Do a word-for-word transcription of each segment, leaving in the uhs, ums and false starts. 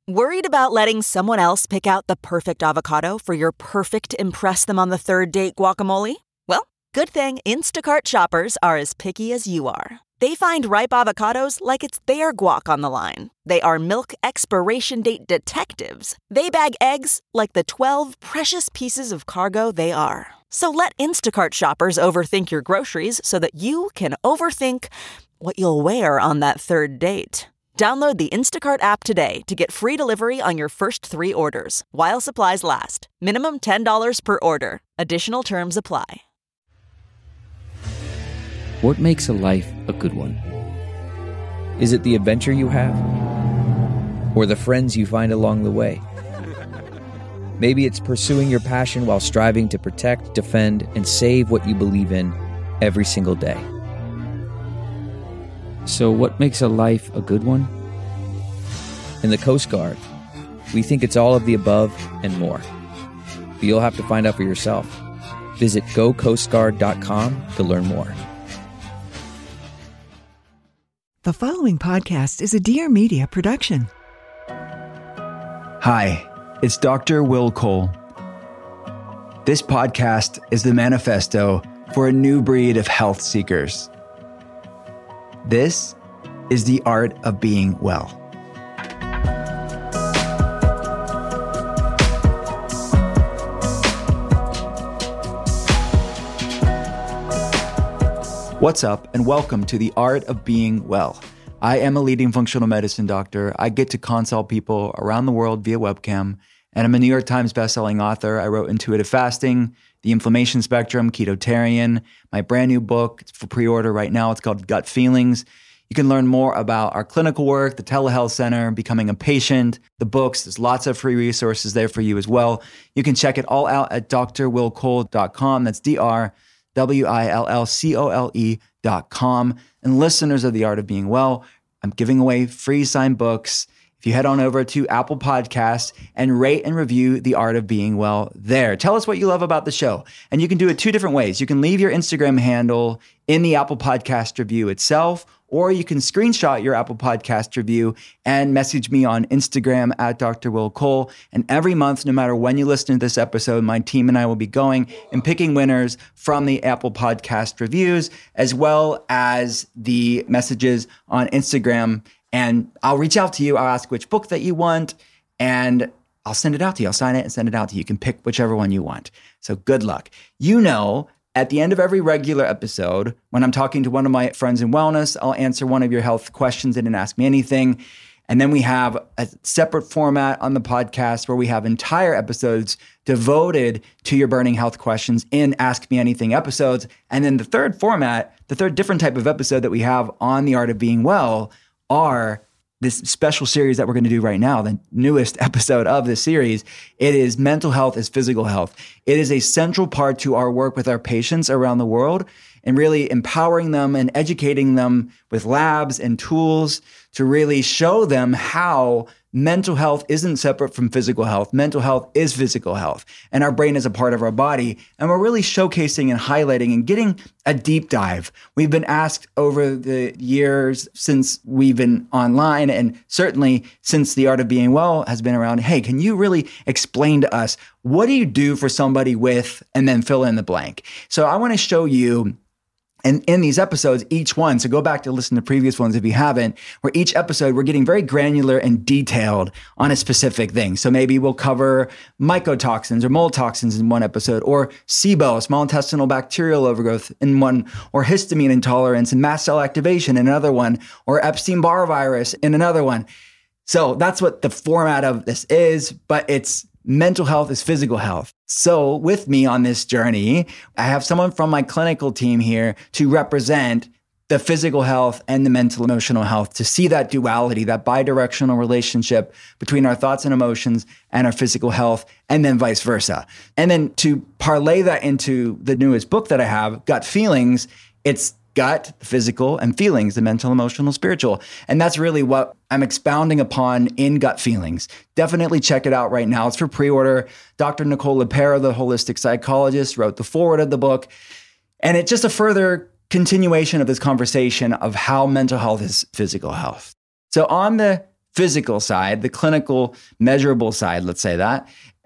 Worried about letting someone else pick out the perfect avocado for your perfect impress them on the third date guacamole? Well, good thing Instacart shoppers are as picky as you are. They find ripe avocados like it's their guac on the line. They are milk expiration date detectives. They bag eggs like the twelve precious pieces of cargo they are. So let Instacart shoppers overthink your groceries so that you can overthink what you'll wear on that third date. Download the Instacart app today to get free delivery on your first three orders, while supplies last. Minimum ten dollars per order. Additional terms apply. What makes a life a good one? Is it the adventure you have? Or the friends you find along the way? Maybe it's pursuing your passion while striving to protect, defend, and save what you believe in every single day. So what makes a life a good one? In the Coast Guard, we think it's all of the above and more. But you'll have to find out for yourself. Visit go coast guard dot com to learn more. The following podcast is a Dear Media production. Hi, it's Doctor Will Cole. This podcast is the manifesto for a new breed of health seekers. This is the art of being well. What's up, and welcome to the art of being well. I am a leading functional medicine doctor. I get to consult people around the world via webcam, and I'm a New York Times bestselling author. I wrote Intuitive Fasting, The Inflammation Spectrum, Ketotarian, my brand new book. It's for pre-order right now. It's called Gut Feelings. You can learn more about our clinical work, the telehealth center, becoming a patient, the books. There's lots of free resources there for you as well. You can check it all out at d r will cole dot com. That's D R W I L L C O L E dot com. And listeners of The Art of Being Well, I'm giving away free signed books. If you head on over to Apple Podcasts and rate and review The Art of Being Well there. Tell us what you love about the show. And you can do it two different ways. You can leave your Instagram handle in the Apple Podcast review itself, or you can screenshot your Apple Podcast review and message me on Instagram at Doctor Will Cole. And every month, no matter when you listen to this episode, my team and I will be going and picking winners from the Apple Podcast reviews, as well as the messages on Instagram. And I'll reach out to you. I'll ask which book that you want, and I'll send it out to you. I'll sign it and send it out to you. You can pick whichever one you want. So good luck. You know, at the end of every regular episode, when I'm talking to one of my friends in wellness, I'll answer one of your health questions in and Ask Me Anything. And then we have a separate format on the podcast where we have entire episodes devoted to your burning health questions in Ask Me Anything episodes. And then the third format, the third different type of episode that we have on The Art of Being Well are this special series that we're going to do right now, the newest episode of this series. It is Mental Health is Physical Health. It is a central part to our work with our patients around the world and really empowering them and educating them with labs and tools to really show them how mental health isn't separate from physical health. Mental health is physical health, and our brain is a part of our body. And we're really showcasing and highlighting and getting a deep dive. We've been asked over the years since we've been online, and certainly since The Art of Being Well has been around, hey, can you really explain to us, what do you do for somebody with, and then fill in the blank? So I want to show you, and in these episodes, each one, so go back to listen to previous ones if you haven't, where each episode we're getting very granular and detailed on a specific thing. So maybe we'll cover mycotoxins or mold toxins in one episode, or SIBO, small intestinal bacterial overgrowth in one, or histamine intolerance and mast cell activation in another one, or Epstein-Barr virus in another one. So that's what the format of this is, but it's mental health is physical health. So with me on this journey, I have someone from my clinical team here to represent the physical health and the mental emotional health, to see that duality, that bidirectional relationship between our thoughts and emotions and our physical health, and then vice versa. And then to parlay that into the newest book that I have, Gut Feelings, it's gut, physical, and feelings, the mental, emotional, spiritual. And that's really what I'm expounding upon in Gut Feelings. Definitely check it out right now. It's for pre-order. Doctor Nicole LePera, the holistic psychologist, wrote the foreword of the book. And it's just a further continuation of this conversation of how mental health is physical health. So on the physical side, the clinical measurable side, let's say that,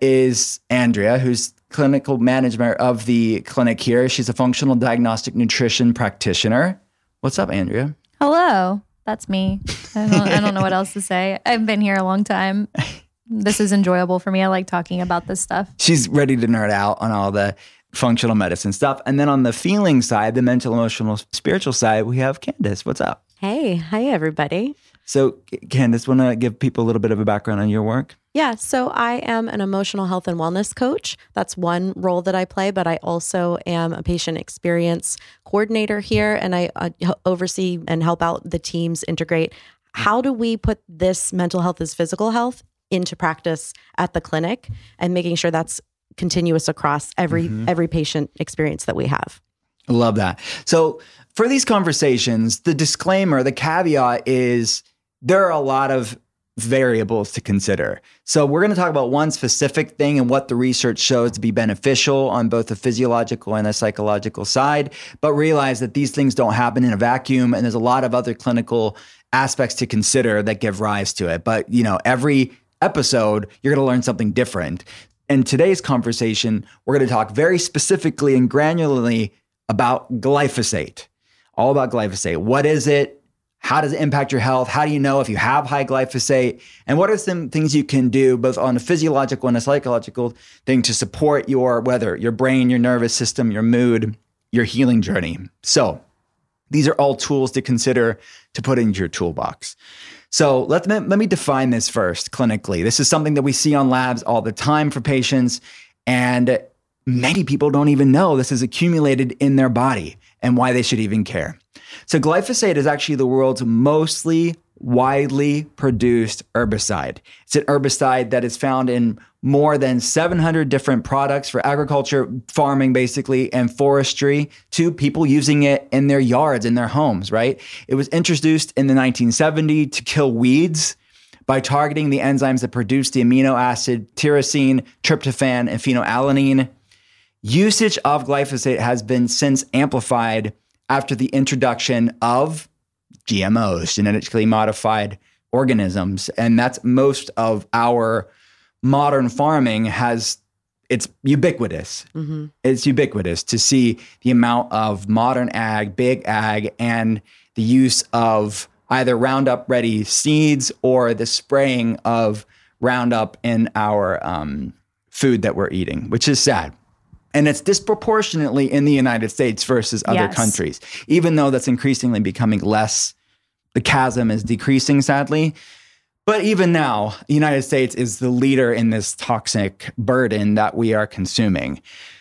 is Andrea, who's clinical manager of the clinic here. She's a functional diagnostic nutrition practitioner. What's up, Andrea? Hello. That's me. I don't, I don't know what else to say. I've been here a long time. This is enjoyable for me. I like talking about this stuff. She's ready to nerd out on all the functional medicine stuff. And then on the feeling side, the mental, emotional, spiritual side, we have Candace. What's up? Hey. Hi, everybody. So, Candace, want to give people a little bit of a background on your work? Yeah, so I am an emotional health and wellness coach. That's one role that I play, but I also am a patient experience coordinator here, and I uh, oversee and help out the teams integrate how do we put this mental health as physical health into practice at the clinic and making sure that's continuous across every mm-hmm. every patient experience that we have. I love that. So for these conversations, the disclaimer, the caveat is there are a lot of variables to consider. So we're going to talk about one specific thing and what the research shows to be beneficial on both the physiological and the psychological side, but realize that these things don't happen in a vacuum, and there's a lot of other clinical aspects to consider that give rise to it. But, you know, every episode, you're going to learn something different. In today's conversation, we're going to talk very specifically and granularly about glyphosate, all about glyphosate. What is it? How does it impact your health? How do you know if you have high glyphosate? And what are some things you can do both on a physiological and a psychological thing to support your, whether your brain, your nervous system, your mood, your healing journey? So these are all tools to consider to put into your toolbox. So let me, let me define this first clinically. This is something that we see on labs all the time for patients, and many people don't even know this is accumulated in their body and why they should even care. So glyphosate is actually the world's mostly widely produced herbicide. It's an herbicide that is found in more than seven hundred different products for agriculture, farming basically, and forestry, to people using it in their yards, in their homes, right? It was introduced in the nineteen seventies to kill weeds by targeting the enzymes that produce the amino acid tyrosine, tryptophan, and phenylalanine. Usage of glyphosate has been since amplified after the introduction of G M Os, genetically modified organisms. And that's most of our modern farming has, it's ubiquitous. Mm-hmm. It's ubiquitous to see the amount of modern ag, big ag, and the use of either Roundup Ready seeds or the spraying of Roundup in our um, food that we're eating, which is sad. And it's disproportionately in the United States versus other Yes. countries, even though that's increasingly becoming less. The chasm is decreasing, sadly. But even now, the United States is the leader in this toxic burden that we are consuming.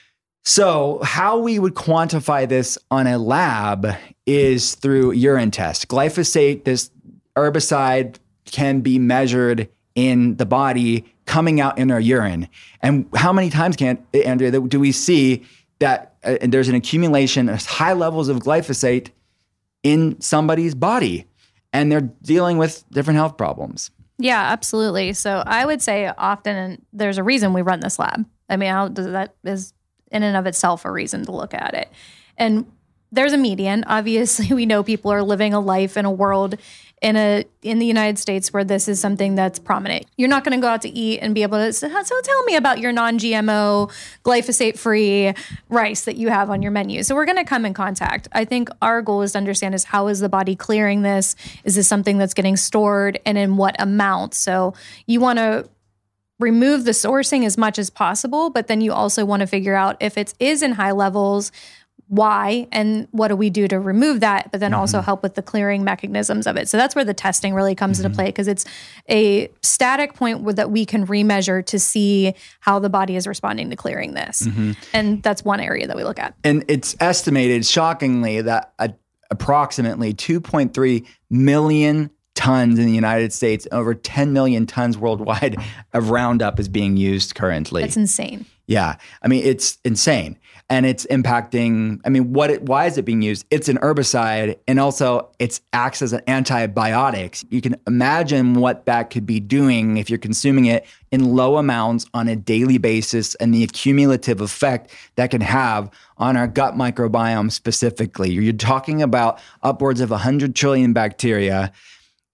So how we would quantify this on a lab is through urine tests. Glyphosate, this herbicide, can be measured in the body coming out in our urine. And how many times, can Andrea, do we see that uh, there's an accumulation of high levels of glyphosate in somebody's body, and they're dealing with different health problems? Yeah, absolutely. So I would say often, and there's a reason we run this lab. I mean, how does that is in and of itself a reason to look at it. And there's a median. Obviously, we know people are living a life in a world in a in the United States where this is something that's prominent. You're not going to go out to eat and be able to, so, so tell me about your non-G M O, glyphosate-free rice that you have on your menu. So we're going to come in contact. I think our goal is to understand is how is the body clearing this? Is this something that's getting stored, and in what amount? So you want to remove the sourcing as much as possible, but then you also want to figure out if it is in high levels, why, and what do we do to remove that, but then mm-hmm. also help with the clearing mechanisms of it. So that's where the testing really comes mm-hmm. into play, because it's a static point where that we can remeasure to see how the body is responding to clearing this. Mm-hmm. And that's one area that we look at. And it's estimated, shockingly, that a, approximately two point three million tons in the United States, over ten million tons worldwide of Roundup is being used currently. That's insane. Yeah. I mean, it's insane. And it's impacting, I mean, what? It, why is it being used? It's an herbicide, and also it acts as an antibiotic. You can imagine what that could be doing if you're consuming it in low amounts on a daily basis, and the accumulative effect that can have on our gut microbiome specifically. You're talking about upwards of one hundred trillion bacteria.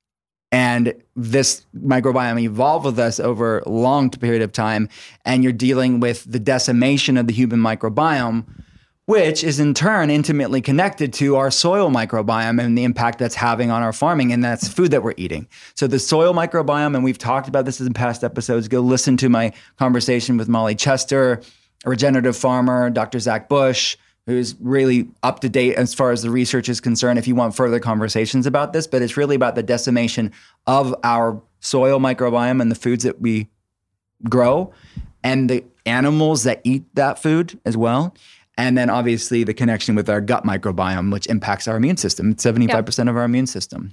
And this microbiome evolved with us over a long period of time. And you're dealing with the decimation of the human microbiome, which is in turn intimately connected to our soil microbiome and the impact that's having on our farming. And that's food that we're eating. So the soil microbiome, and we've talked about this in past episodes, go listen to my conversation with Molly Chester, a regenerative farmer, Doctor Zach Bush, who's really up to date as far as the research is concerned, if you want further conversations about this. But it's really about the decimation of our soil microbiome and the foods that we grow and the animals that eat that food as well. And then obviously the connection with our gut microbiome, which impacts our immune system. It's seventy-five percent yep. of our immune system.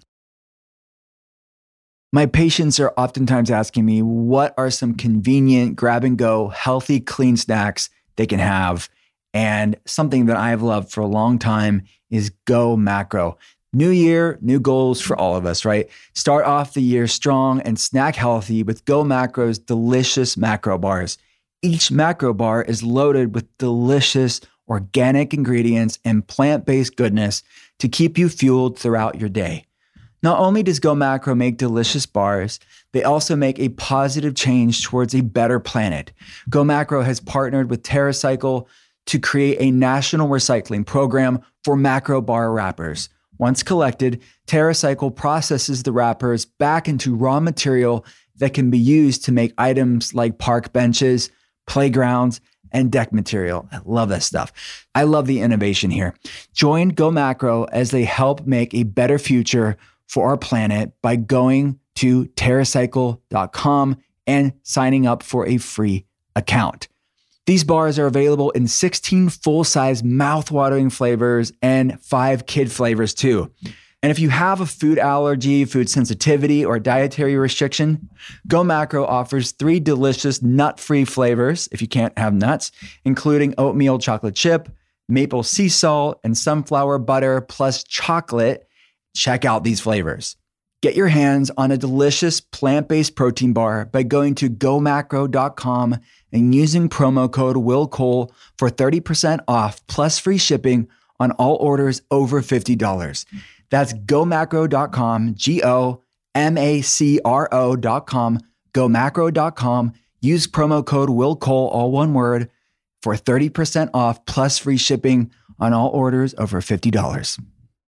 My patients are oftentimes asking me, what are some convenient, grab and go, healthy, clean snacks they can have? And something that I've loved for a long time is Go Macro. New year, new goals for all of us, right? Start off the year strong and snack healthy with Go Macro's delicious macro bars. Each macro bar is loaded with delicious organic ingredients and plant-based goodness to keep you fueled throughout your day. Not only does Go Macro make delicious bars, they also make a positive change towards a better planet. Go Macro has partnered with TerraCycle to create a national recycling program for macro bar wrappers. Once collected, TerraCycle processes the wrappers back into raw material that can be used to make items like park benches, playgrounds, and deck material. I love that stuff. I love the innovation here. Join Go Macro as they help make a better future for our planet by going to TerraCycle dot com and signing up for a free account. These bars are available in sixteen full-size mouth-watering flavors and five kid flavors too. And if you have a food allergy, food sensitivity, or dietary restriction, Go Macro offers three delicious nut-free flavors, if you can't have nuts, including oatmeal chocolate chip, maple sea salt, and sunflower butter plus chocolate. Check out these flavors. Get your hands on a delicious plant-based protein bar by going to go macro dot com and using promo code WillCole for thirty percent off plus free shipping on all orders over fifty dollars. That's go macro dot com, G O M A C R O dot com, go macro dot com. Use promo code WillCole, all one word, for thirty percent off plus free shipping on all orders over fifty dollars.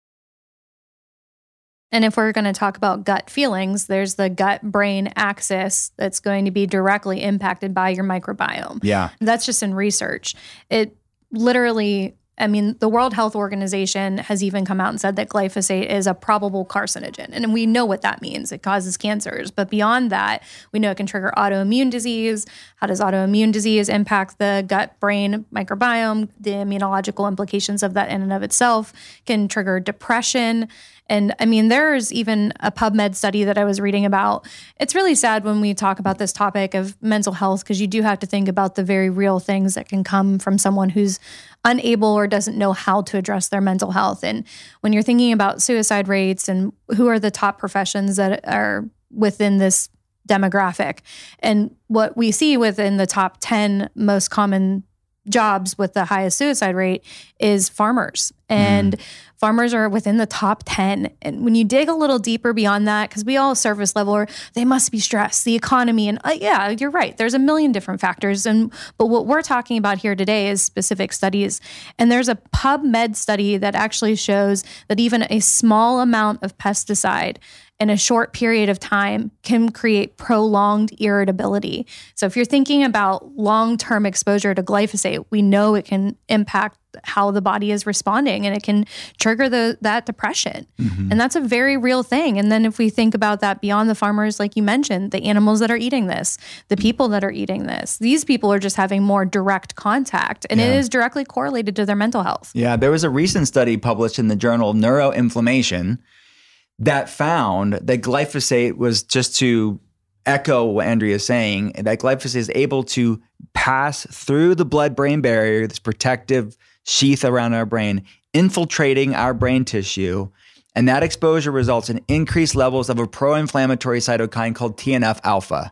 And if we're going to talk about gut feelings, there's the gut-brain axis that's going to be directly impacted by your microbiome. Yeah. That's just in research. It literally, I mean, the World Health Organization has even come out and said that glyphosate is a probable carcinogen. And we know what that means. It causes cancers. But beyond that, we know it can trigger autoimmune disease. How does autoimmune disease impact the gut-brain microbiome? The immunological implications of that in and of itself can trigger depression. And I mean, there's even a PubMed study that I was reading about. It's really sad when we talk about this topic of mental health, because you do have to think about the very real things that can come from someone who's unable or doesn't know how to address their mental health. And when you're thinking about suicide rates and who are the top professions that are within this demographic, and what we see within the top ten most common jobs with the highest suicide rate is farmers. And mm. farmers are within the top ten. And when you dig a little deeper beyond that, because we all surface level, or they must be stressed, the economy, and uh, yeah, you're right. There's a million different factors. And but what we're talking about here today is specific studies. And there's a PubMed study that actually shows that even a small amount of pesticide in a short period of time can create prolonged irritability. So if you're thinking about long-term exposure to glyphosate, we know it can impact how the body is responding, and it can trigger the that depression. Mm-hmm. And that's a very real thing. And then if we think about that beyond the farmers, like you mentioned, the animals that are eating this, the people that are eating this, these people are just having more direct contact, and yeah. it is directly correlated to their mental health. Yeah, there was a recent study published in the journal Neuroinflammation that found that glyphosate was, just to echo what Andrea is saying, that glyphosate is able to pass through the blood-brain barrier, this protective sheath around our brain, infiltrating our brain tissue. And that exposure results in increased levels of a pro-inflammatory cytokine called T N F alpha.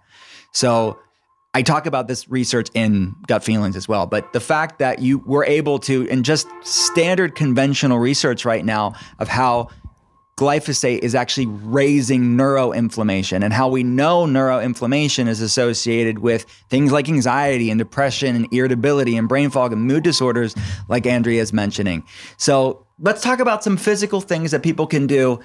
So I talk about this research in Gut Feelings as well, but the fact that you were able to, in just standard conventional research right now of how glyphosate is actually raising neuroinflammation, and how we know neuroinflammation is associated with things like anxiety and depression and irritability and brain fog and mood disorders, like Andrea is mentioning. So let's talk about some physical things that people can do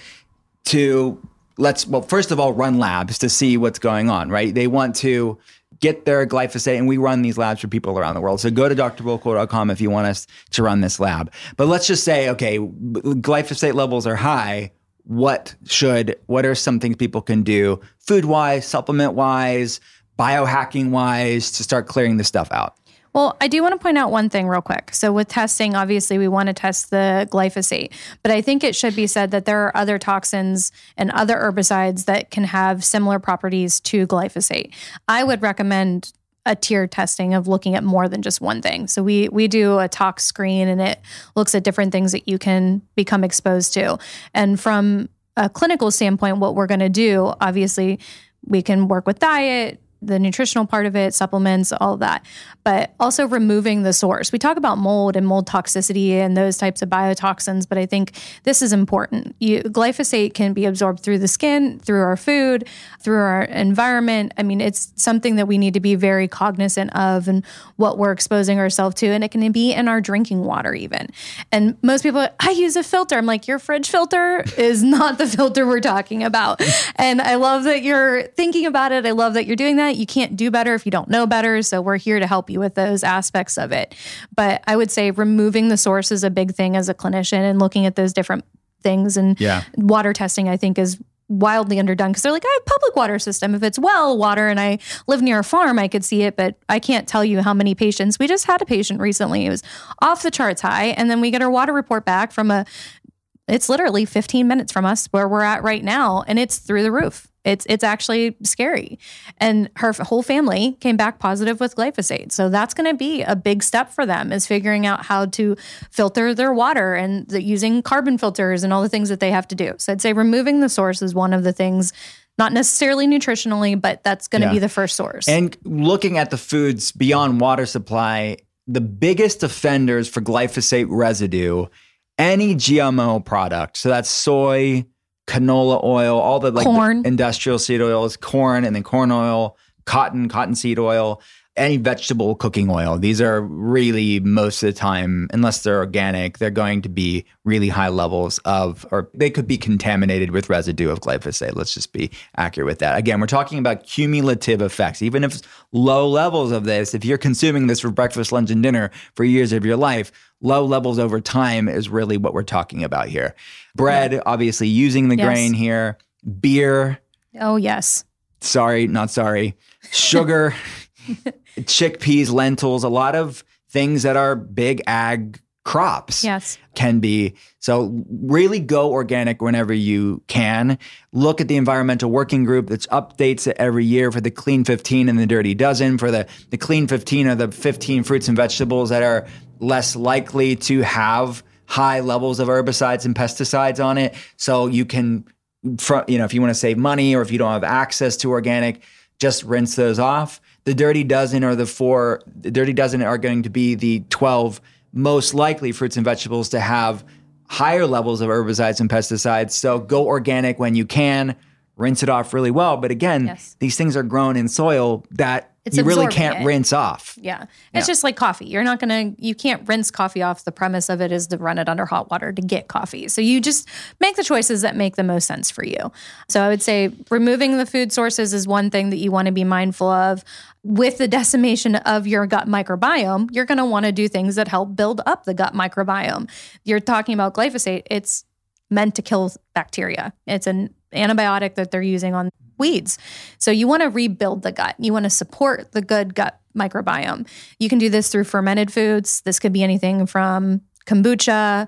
to, let's, well, first of all, run labs to see what's going on, right? They want to get their glyphosate, and we run these labs for people around the world. So go to d r wilco dot com if you want us to run this lab. But let's just say, okay, glyphosate levels are high. What should, what are some things people can do food-wise, supplement-wise, biohacking-wise to start clearing this stuff out? Well, I do want to point out one thing real quick. So with testing, obviously we want to test the glyphosate, but I think it should be said that there are other toxins and other herbicides that can have similar properties to glyphosate. I would recommend a tier testing of looking at more than just one thing. So we we do a tox screen, and it looks at different things that you can become exposed to. And from a clinical standpoint, what we're going to do, obviously, we can work with diet, the nutritional part of it, supplements, all of that, but also removing the source. We talk about mold and mold toxicity and those types of biotoxins, but I think this is important. You, glyphosate can be absorbed through the skin, through our food, through our environment. I mean, it's something that we need to be very cognizant of and what we're exposing ourselves to, and it can be in our drinking water even. And most people, I use a filter. I'm like, your fridge filter is not the filter we're talking about. And I love that you're thinking about it. I love that you're doing that. You can't do better if you don't know better. So we're here to help you with those aspects of it. But I would say removing the source is a big thing as a clinician, and looking at those different things. And yeah. water testing, I think, is wildly underdone because they're like, I have a public water system. If it's well water and I live near a farm, I could see it, but I can't tell you how many patients. We just had a patient recently. It was off the charts high. And then we get our water report back from a, it's literally fifteen minutes from us where we're at right now. And it's through the roof. It's it's actually scary. And her whole family came back positive with glyphosate. So that's going to be a big step for them, is figuring out how to filter their water and the, using carbon filters and all the things that they have to do. So I'd say removing the source is one of the things, not necessarily nutritionally, but that's going to yeah. be the first source. And looking at the foods beyond water supply, the biggest offenders for glyphosate residue, any G M O product, so that's soy, canola oil, all the like corn. The industrial seed oils, corn, and then corn oil, cotton, cottonseed oil, any vegetable cooking oil. These are really, most of the time, unless they're organic, they're going to be really high levels of, or they could be contaminated with residue of glyphosate. Let's just be accurate with that. Again, we're talking about cumulative effects. Even if low levels of this, if you're consuming this for breakfast, lunch, and dinner for years of your life, low levels over time is really what we're talking about here. Bread, yeah. obviously using the yes. grain here. Beer. Oh, yes. Sorry, not sorry. Sugar, chickpeas, lentils, a lot of things that are big ag crops yes. can be. So really go organic whenever you can. Look at the Environmental Working Group that updates it every year for the Clean fifteen and the Dirty Dozen. For the, the Clean fifteen are the fifteen fruits and vegetables that are less likely to have high levels of herbicides and pesticides on it. So you can, you know, if you want to save money or if you don't have access to organic, just rinse those off. The Dirty Dozen are the four, the Dirty Dozen are going to be the twelve most likely fruits and vegetables to have higher levels of herbicides and pesticides. So go organic when you can, rinse it off really well. But again, yes. these things are grown in soil that It's you really can't it. rinse off. Yeah. It's yeah. just like coffee. You're not going to, you can't rinse coffee off. The premise of it is to run it under hot water to get coffee. So you just make the choices that make the most sense for you. So I would say removing the food sources is one thing that you want to be mindful of. With the decimation of your gut microbiome, you're going to want to do things that help build up the gut microbiome. You're talking about glyphosate. It's meant to kill bacteria. It's an antibiotic that they're using on weeds. So you want to rebuild the gut. You want to support the good gut microbiome. You can do this through fermented foods. This could be anything from kombucha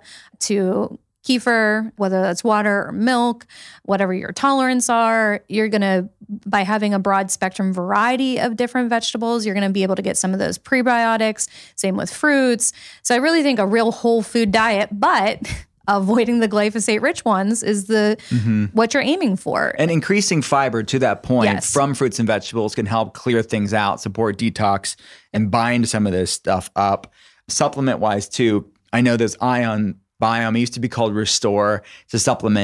to kefir, whether that's water or milk, whatever your tolerance are. You're going to, by having a broad spectrum variety of different vegetables, you're going to be able to get some of those prebiotics. Same with fruits. So I really think a real whole food diet, but avoiding the glyphosate-rich ones is the mm-hmm. what you're aiming for. And increasing fiber to that point yes. from fruits and vegetables can help clear things out, support detox, and bind some of this stuff up. Supplement-wise, too, I know this Ion Biome. It used to be called Restore. It's a supplement.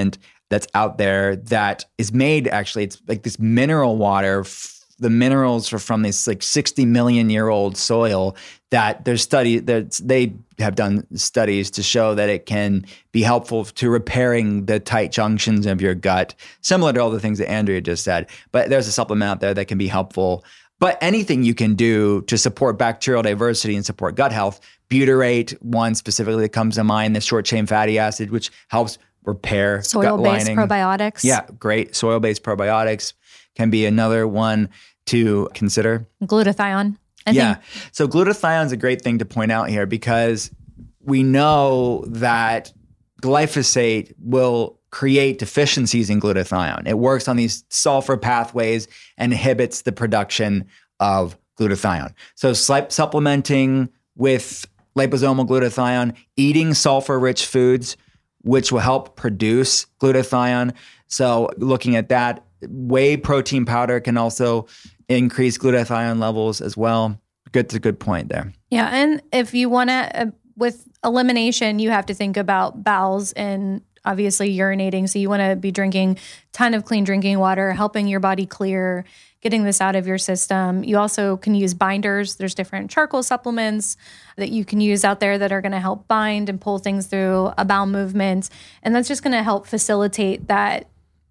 that's out there that is made, actually, it's like this mineral water. F- the minerals are from this like sixty million year old soil that there's study that they have done studies to show that it can be helpful to repairing the tight junctions of your gut, similar to all the things that Andrea just said. But there's a supplement out there that can be helpful. But anything you can do to support bacterial diversity and support gut health, butyrate, one specifically that comes to mind, the short chain fatty acid, which helps repair soil-based gut lining. probiotics. Yeah, great. Soil-based probiotics can be another one to consider. Glutathione. I yeah. think. So glutathione is a great thing to point out here because we know that glyphosate will create deficiencies in glutathione. It works on these sulfur pathways and inhibits the production of glutathione. So sli- supplementing with liposomal glutathione, eating sulfur-rich foods, which will help produce glutathione. So looking at that, whey protein powder can also increase glutathione levels as well. Good, a good point there. Yeah, and if you want to, uh, with elimination, you have to think about bowels and obviously urinating. So you want to be drinking a ton of clean drinking water, helping your body clear, getting this out of your system. You also can use binders. There's different charcoal supplements that you can use out there that are going to help bind and pull things through a bowel movement. And that's just going to help facilitate that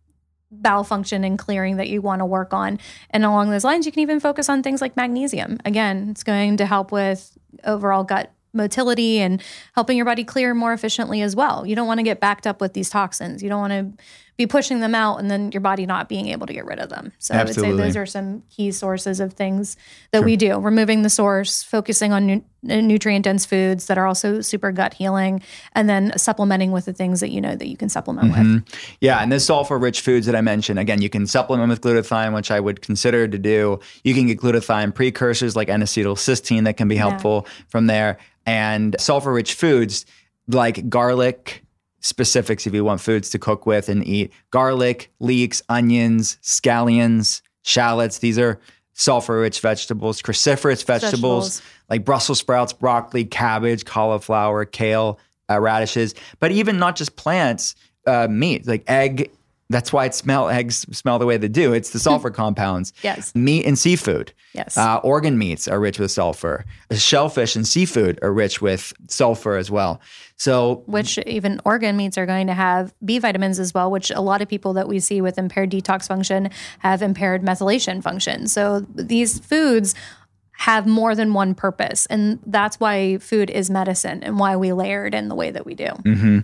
bowel function and clearing that you want to work on. And along those lines, you can even focus on things like magnesium. Again, it's going to help with overall gut motility and helping your body clear more efficiently as well. You don't want to get backed up with these toxins. You don't want to be pushing them out and then your body not being able to get rid of them. So Absolutely. I would say those are some key sources of things that Sure. we do. Removing the source, focusing on nu- nutrient-dense foods that are also super gut healing, and then supplementing with the things that you know that you can supplement Mm-hmm. with. Yeah, and the sulfur-rich foods that I mentioned, again, you can supplement with glutathione, which I would consider to do. You can get glutathione precursors like N-acetylcysteine that can be helpful yeah. from there. And sulfur-rich foods like garlic, specifics if you want foods to cook with and eat. Garlic, leeks, onions, scallions, shallots. These are sulfur-rich vegetables. Cruciferous vegetables, vegetables like Brussels sprouts, broccoli, cabbage, cauliflower, kale, uh, radishes. But even not just plants, uh, meat, like egg. That's why it smell eggs smell the way they do. It's the sulfur compounds. Yes. Meat and seafood. Yes. Uh, organ meats are rich with sulfur. Shellfish and seafood are rich with sulfur as well. So, which even organ meats are going to have B vitamins as well, which a lot of people that we see with impaired detox function have impaired methylation function. So these foods have more than one purpose. And that's why food is medicine and why we layer it in the way that we do. Mm-hmm.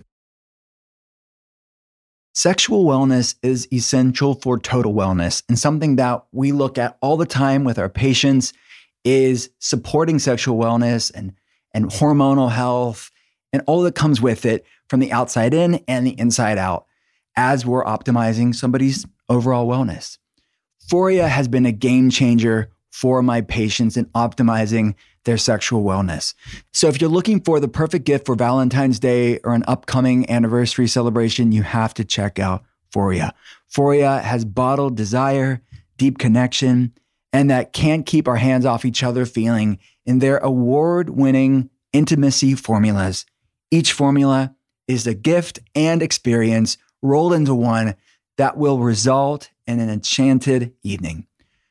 Sexual wellness is essential for total wellness, and something that we look at all the time with our patients is supporting sexual wellness and, and hormonal health and all that comes with it from the outside in and the inside out as we're optimizing somebody's overall wellness. Foria has been a game changer for my patients in optimizing their sexual wellness. So if you're looking for the perfect gift for Valentine's Day or an upcoming anniversary celebration, you have to check out Foria. Foria has bottled desire, deep connection, and that can't keep our hands off each other feeling in their award-winning intimacy formulas. Each formula is a gift and experience rolled into one that will result in an enchanted evening.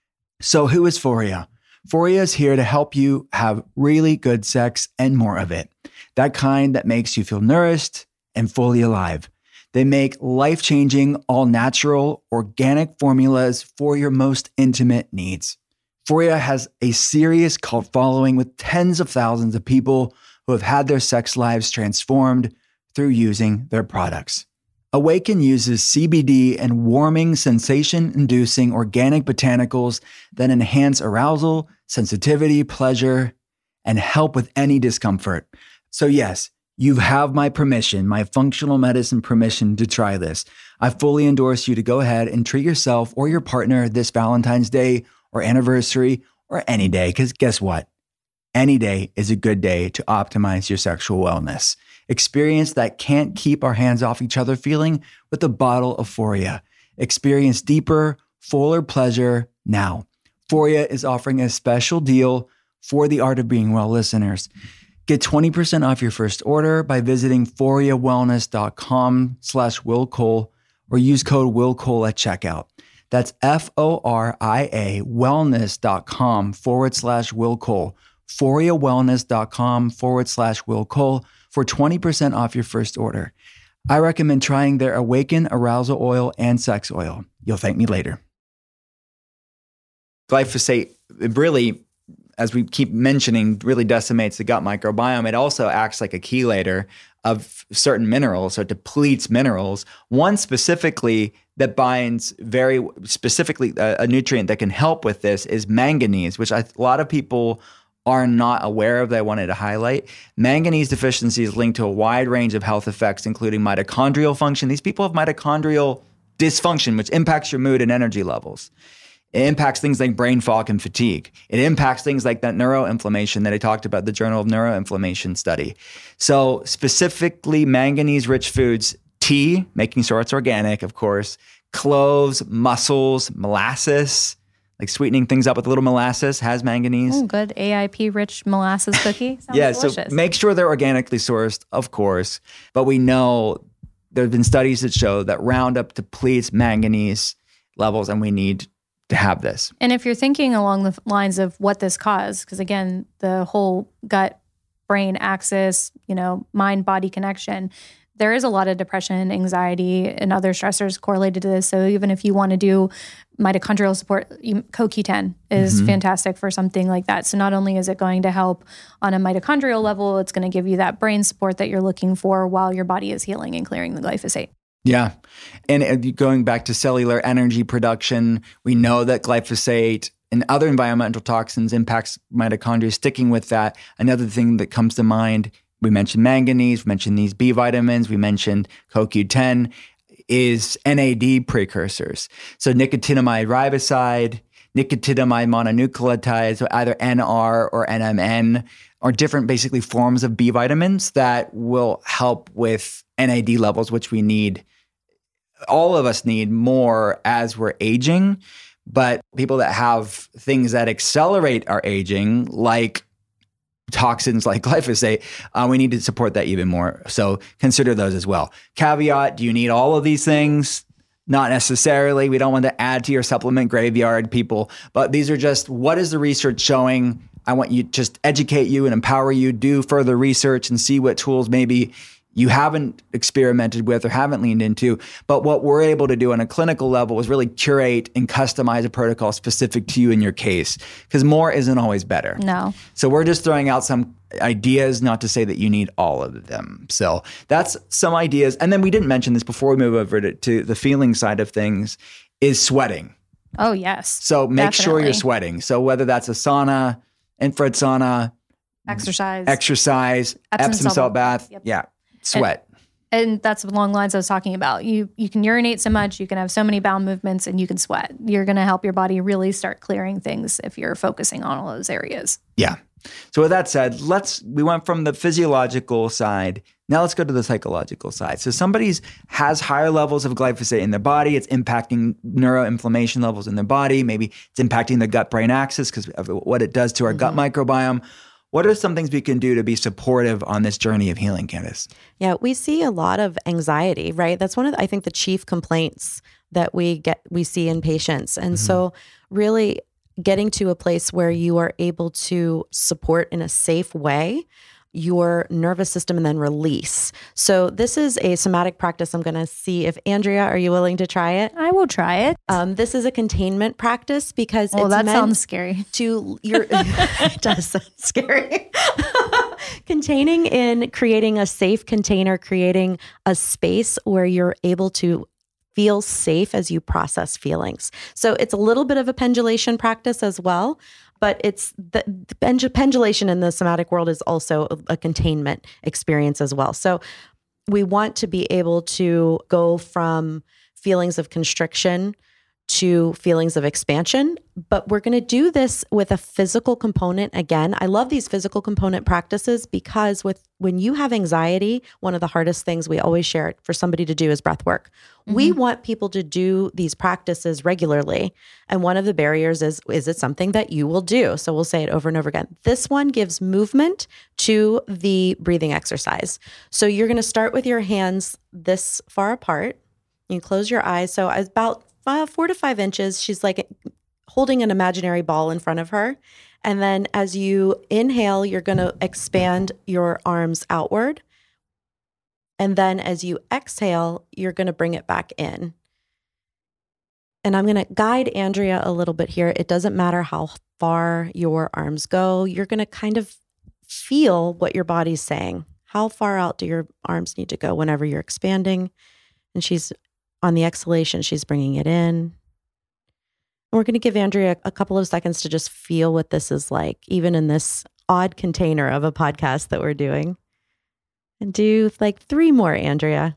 So who is Foria? Foria is here to help you have really good sex and more of it. That kind that makes you feel nourished and fully alive. They make life-changing, all-natural, organic formulas for your most intimate needs. Foria has a serious cult following with tens of thousands of people who have had their sex lives transformed through using their products. Awaken uses C B D and warming, sensation-inducing organic botanicals that enhance arousal, sensitivity, pleasure, and help with any discomfort. So yes, you have my permission, my functional medicine permission to try this. I fully endorse you to go ahead and treat yourself or your partner this Valentine's Day or anniversary or any day, because guess what? Any day is a good day to optimize your sexual wellness. Experience that can't keep our hands off each other feeling with a bottle of Foria. Experience deeper, fuller pleasure now. Foria is offering a special deal for the Art of Being Well listeners. Get twenty percent off your first order by visiting foriawellness.com slash Will Cole or use code WillCole at checkout. That's F-O-R-I-A wellness.com forward slash WillCole. ForiaWellness.com forward slash WillCole for twenty percent off your first order. I recommend trying their Awaken Arousal Oil and Sex Oil. You'll thank me later. Glyphosate, it really, as we keep mentioning, really decimates the gut microbiome. It also acts like a chelator of certain minerals, so it depletes minerals. One specifically that binds very specifically a, a nutrient that can help with this is manganese, which I, a lot of people are not aware of that I wanted to highlight. Manganese deficiency is linked to a wide range of health effects, including mitochondrial function. These people have mitochondrial dysfunction, which impacts your mood and energy levels. It impacts things like brain fog and fatigue. It impacts things like that neuroinflammation that I talked about, the Journal of Neuroinflammation study. So specifically manganese-rich foods, tea, making sure it's organic, of course, cloves, mussels, molasses, like sweetening things up with a little molasses has manganese. Oh, good A I P-rich molasses cookie. Sounds yeah, delicious. So make sure they're organically sourced, of course. But we know there have been studies that show that Roundup depletes manganese levels, and we need to have this. And if you're thinking along the lines of what this caused, because again, the whole gut-brain axis, you know, mind-body connection, there is a lot of depression, anxiety, and other stressors correlated to this. So even if you want to do mitochondrial support, C O Q ten is mm-hmm. fantastic for something like that. So not only is it going to help on a mitochondrial level, it's going to give you that brain support that you're looking for while your body is healing and clearing the glyphosate. Yeah. And going back to cellular energy production, we know that glyphosate and other environmental toxins impacts mitochondria. Sticking with that, another thing that comes to mind, we mentioned manganese, we mentioned these B vitamins, we mentioned C O Q ten, is N A D precursors. So nicotinamide riboside, nicotinamide mononucleotides, so either N R or N M N, are different basically forms of B vitamins that will help with N A D levels, which we need. All of us need more as we're aging, but people that have things that accelerate our aging, like toxins like glyphosate, uh, we need to support that even more. So consider those as well. Caveat, do you need all of these things? Not necessarily. We don't want to add to your supplement graveyard, people, but these are just, what is the research showing? I want you to just educate you and empower you, do further research and see what tools maybe you haven't experimented with or haven't leaned into. But what we're able to do on a clinical level is really curate and customize a protocol specific to you in your case, because more isn't always better. No. So we're just throwing out some ideas, not to say that you need all of them. So that's some ideas. And then we didn't mention this before we move over to, to the feeling side of things, is sweating. Oh, yes. So make Definitely. sure you're sweating. So whether that's a sauna, infrared sauna, exercise, exercise, Epsom, Epsom salt, salt bath. Yep. Yeah. Sweat. And, and that's along the lines I was talking about. You you can urinate so much, you can have so many bowel movements, and you can sweat. You're going to help your body really start clearing things if you're focusing on all those areas. Yeah. So with that said, let's, we went from the physiological side. Now let's go to the psychological side. So somebody has higher levels of glyphosate in their body. It's impacting neuroinflammation levels in their body. Maybe it's impacting the gut-brain axis because of what it does to our mm-hmm. gut microbiome. What are some things we can do to be supportive on this journey of healing, Candace? Yeah, we see a lot of anxiety, right? That's one of the, I think the chief complaints that we get, we see in patients. And mm-hmm. so really getting to a place where you are able to support in a safe way your nervous system and then release. So this is a somatic practice. I'm going to see if Andrea, are you willing to try it? I will try it. Um, this is a containment practice because well, it's that meant sounds scary. To your, it does sound scary. Containing in creating a safe container, creating a space where you're able to feel safe as you process feelings. So it's a little bit of a pendulation practice as well. But it's the, the pendulation in the somatic world is also a, a containment experience as well. So we want to be able to go from feelings of constriction to feelings of expansion, but we're going to do this with a physical component. Again, I love these physical component practices because with when you have anxiety, one of the hardest things we always share for somebody to do is breath work. Mm-hmm. We want people to do these practices regularly. And one of the barriers is, is it something that you will do? So we'll say it over and over again. This one gives movement to the breathing exercise. So you're going to start with your hands this far apart. You close your eyes. So about uh, four to five inches, she's like holding an imaginary ball in front of her. And then as you inhale, you're going to expand your arms outward. And then as you exhale, you're going to bring it back in. And I'm going to guide Andrea a little bit here. It doesn't matter how far your arms go. You're going to kind of feel what your body's saying. How far out do your arms need to go whenever you're expanding? And she's on the exhalation, she's bringing it in. And we're going to give Andrea a couple of seconds to just feel what this is like, even in this odd container of a podcast that we're doing. And do like three more, Andrea.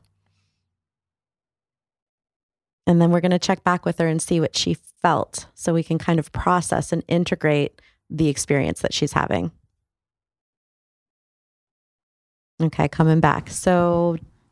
And then we're going to check back with her and see what she felt so we can kind of process and integrate the experience that she's having. Okay, coming back. So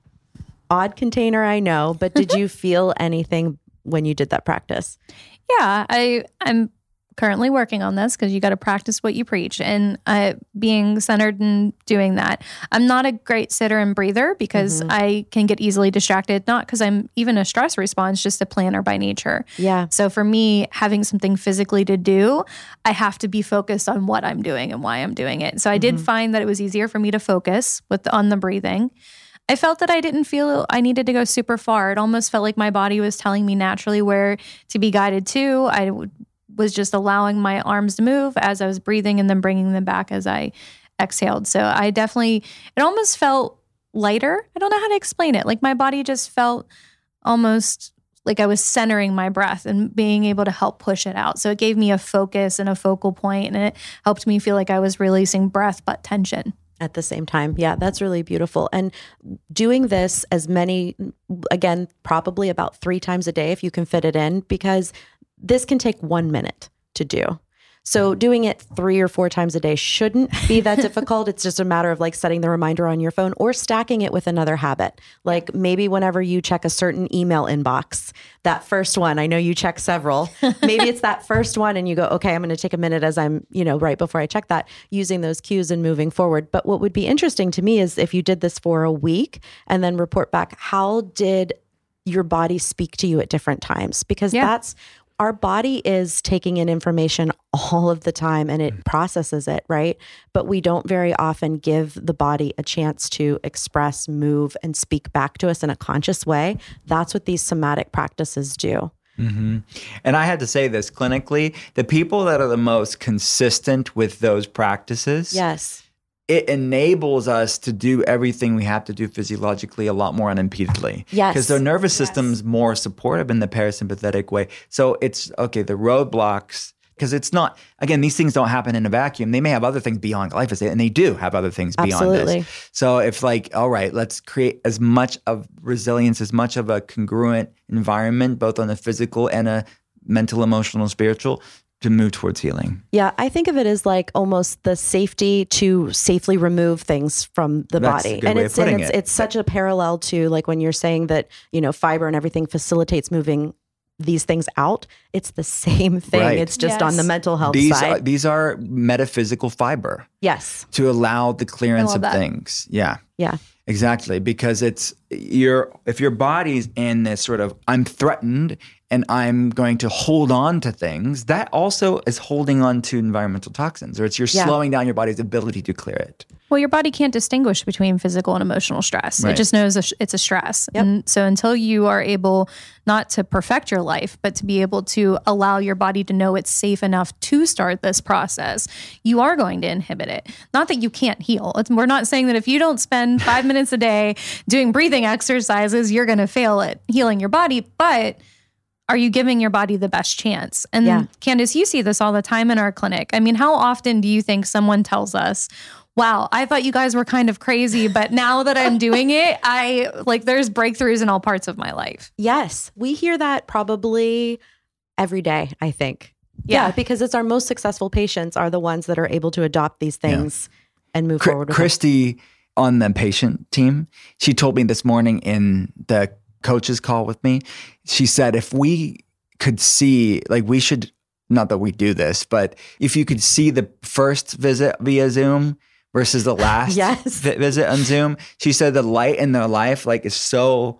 odd container, I know, but did you feel anything when you did that practice? Yeah, I, I'm currently working on this because you got to practice what you preach, and uh, being centered and doing that. I'm not a great sitter and breather because mm-hmm. I can get easily distracted, not because I'm even a stress response, just a planner by nature. Yeah. So for me, having something physically to do, I have to be focused on what I'm doing and why I'm doing it. So I mm-hmm. did find that it was easier for me to focus with the, on the breathing. I felt that I didn't feel I needed to go super far. It almost felt like my body was telling me naturally where to be guided to. I would was just allowing my arms to move as I was breathing and then bringing them back as I exhaled. So I definitely, it almost felt lighter. I don't know how to explain it. Like my body just felt almost like I was centering my breath and being able to help push it out. So it gave me a focus and a focal point, and it helped me feel like I was releasing breath but tension at the same time. Yeah, that's really beautiful. And doing this as many, again, probably about three times a day if you can fit it in, because this can take one minute to do. So doing it three or four times a day shouldn't be that difficult. It's just a matter of like setting the reminder on your phone or stacking it with another habit. Like maybe whenever you check a certain email inbox, that first one, I know you check several, maybe it's that first one and you go, okay, I'm going to take a minute as I'm, you know, right before I check that, using those cues and moving forward. But what would be interesting to me is if you did this for a week and then report back, how did your body speak to you at different times? Because yeah. that's our body is taking in information all of the time and it processes it, right? But we don't very often give the body a chance to express, move, and speak back to us in a conscious way. That's what these somatic practices do. Mm-hmm. And I had to say this clinically, the people that are the most consistent with those practices, yes, it enables us to do everything we have to do physiologically a lot more unimpededly. Yes. Because their nervous yes. system's more supportive in the parasympathetic way. So it's, okay, the roadblocks, because it's not, again, these things don't happen in a vacuum. They may have other things beyond glyphosate, and they do have other things beyond Absolutely. this. So if like, all right, let's create as much of resilience, as much of a congruent environment, both on a physical and a mental, emotional, spiritual, to move towards healing. Yeah, I think of it as like almost the safety to safely remove things from the That's body. a good And way it's of putting and it's it. it's such a parallel to like when you're saying that, you know, fiber and everything facilitates moving these things out. It's the same thing. Right. It's just Yes. on the mental health These side. are, these are metaphysical fiber yes. to allow the clearance I of love that. things. Yeah. Yeah. Exactly, because it's your if your body's in this sort of I'm threatened and I'm going to hold on to things, that also is holding on to environmental toxins, or it's you're Yeah. slowing down your body's ability to clear it. Well, your body can't distinguish between physical and emotional stress. Right. It just knows it's a stress. Yep. And so until you are able not to perfect your life, but to be able to allow your body to know it's safe enough to start this process, you are going to inhibit it. Not that you can't heal. It's, we're not saying that if you don't spend five minutes a day doing breathing exercises, you're going to fail at healing your body, but are you giving your body the best chance? And Yeah. Candace, you see this all the time in our clinic. I mean, how often do you think someone tells us, wow, I thought you guys were kind of crazy, but now that I'm doing it, I like there's breakthroughs in all parts of my life. Yes. We hear that probably every day, I think. Yeah. Yeah. Because it's our most successful patients are the ones that are able to adopt these things and move Chr- forward with Christy on the patient team, she told me this morning in the coach's call with me, she said, if we could see, like we should, not that we do this, but if you could see the first visit via Zoom versus the last Yes. vi- visit on Zoom, she said the light in their life like is so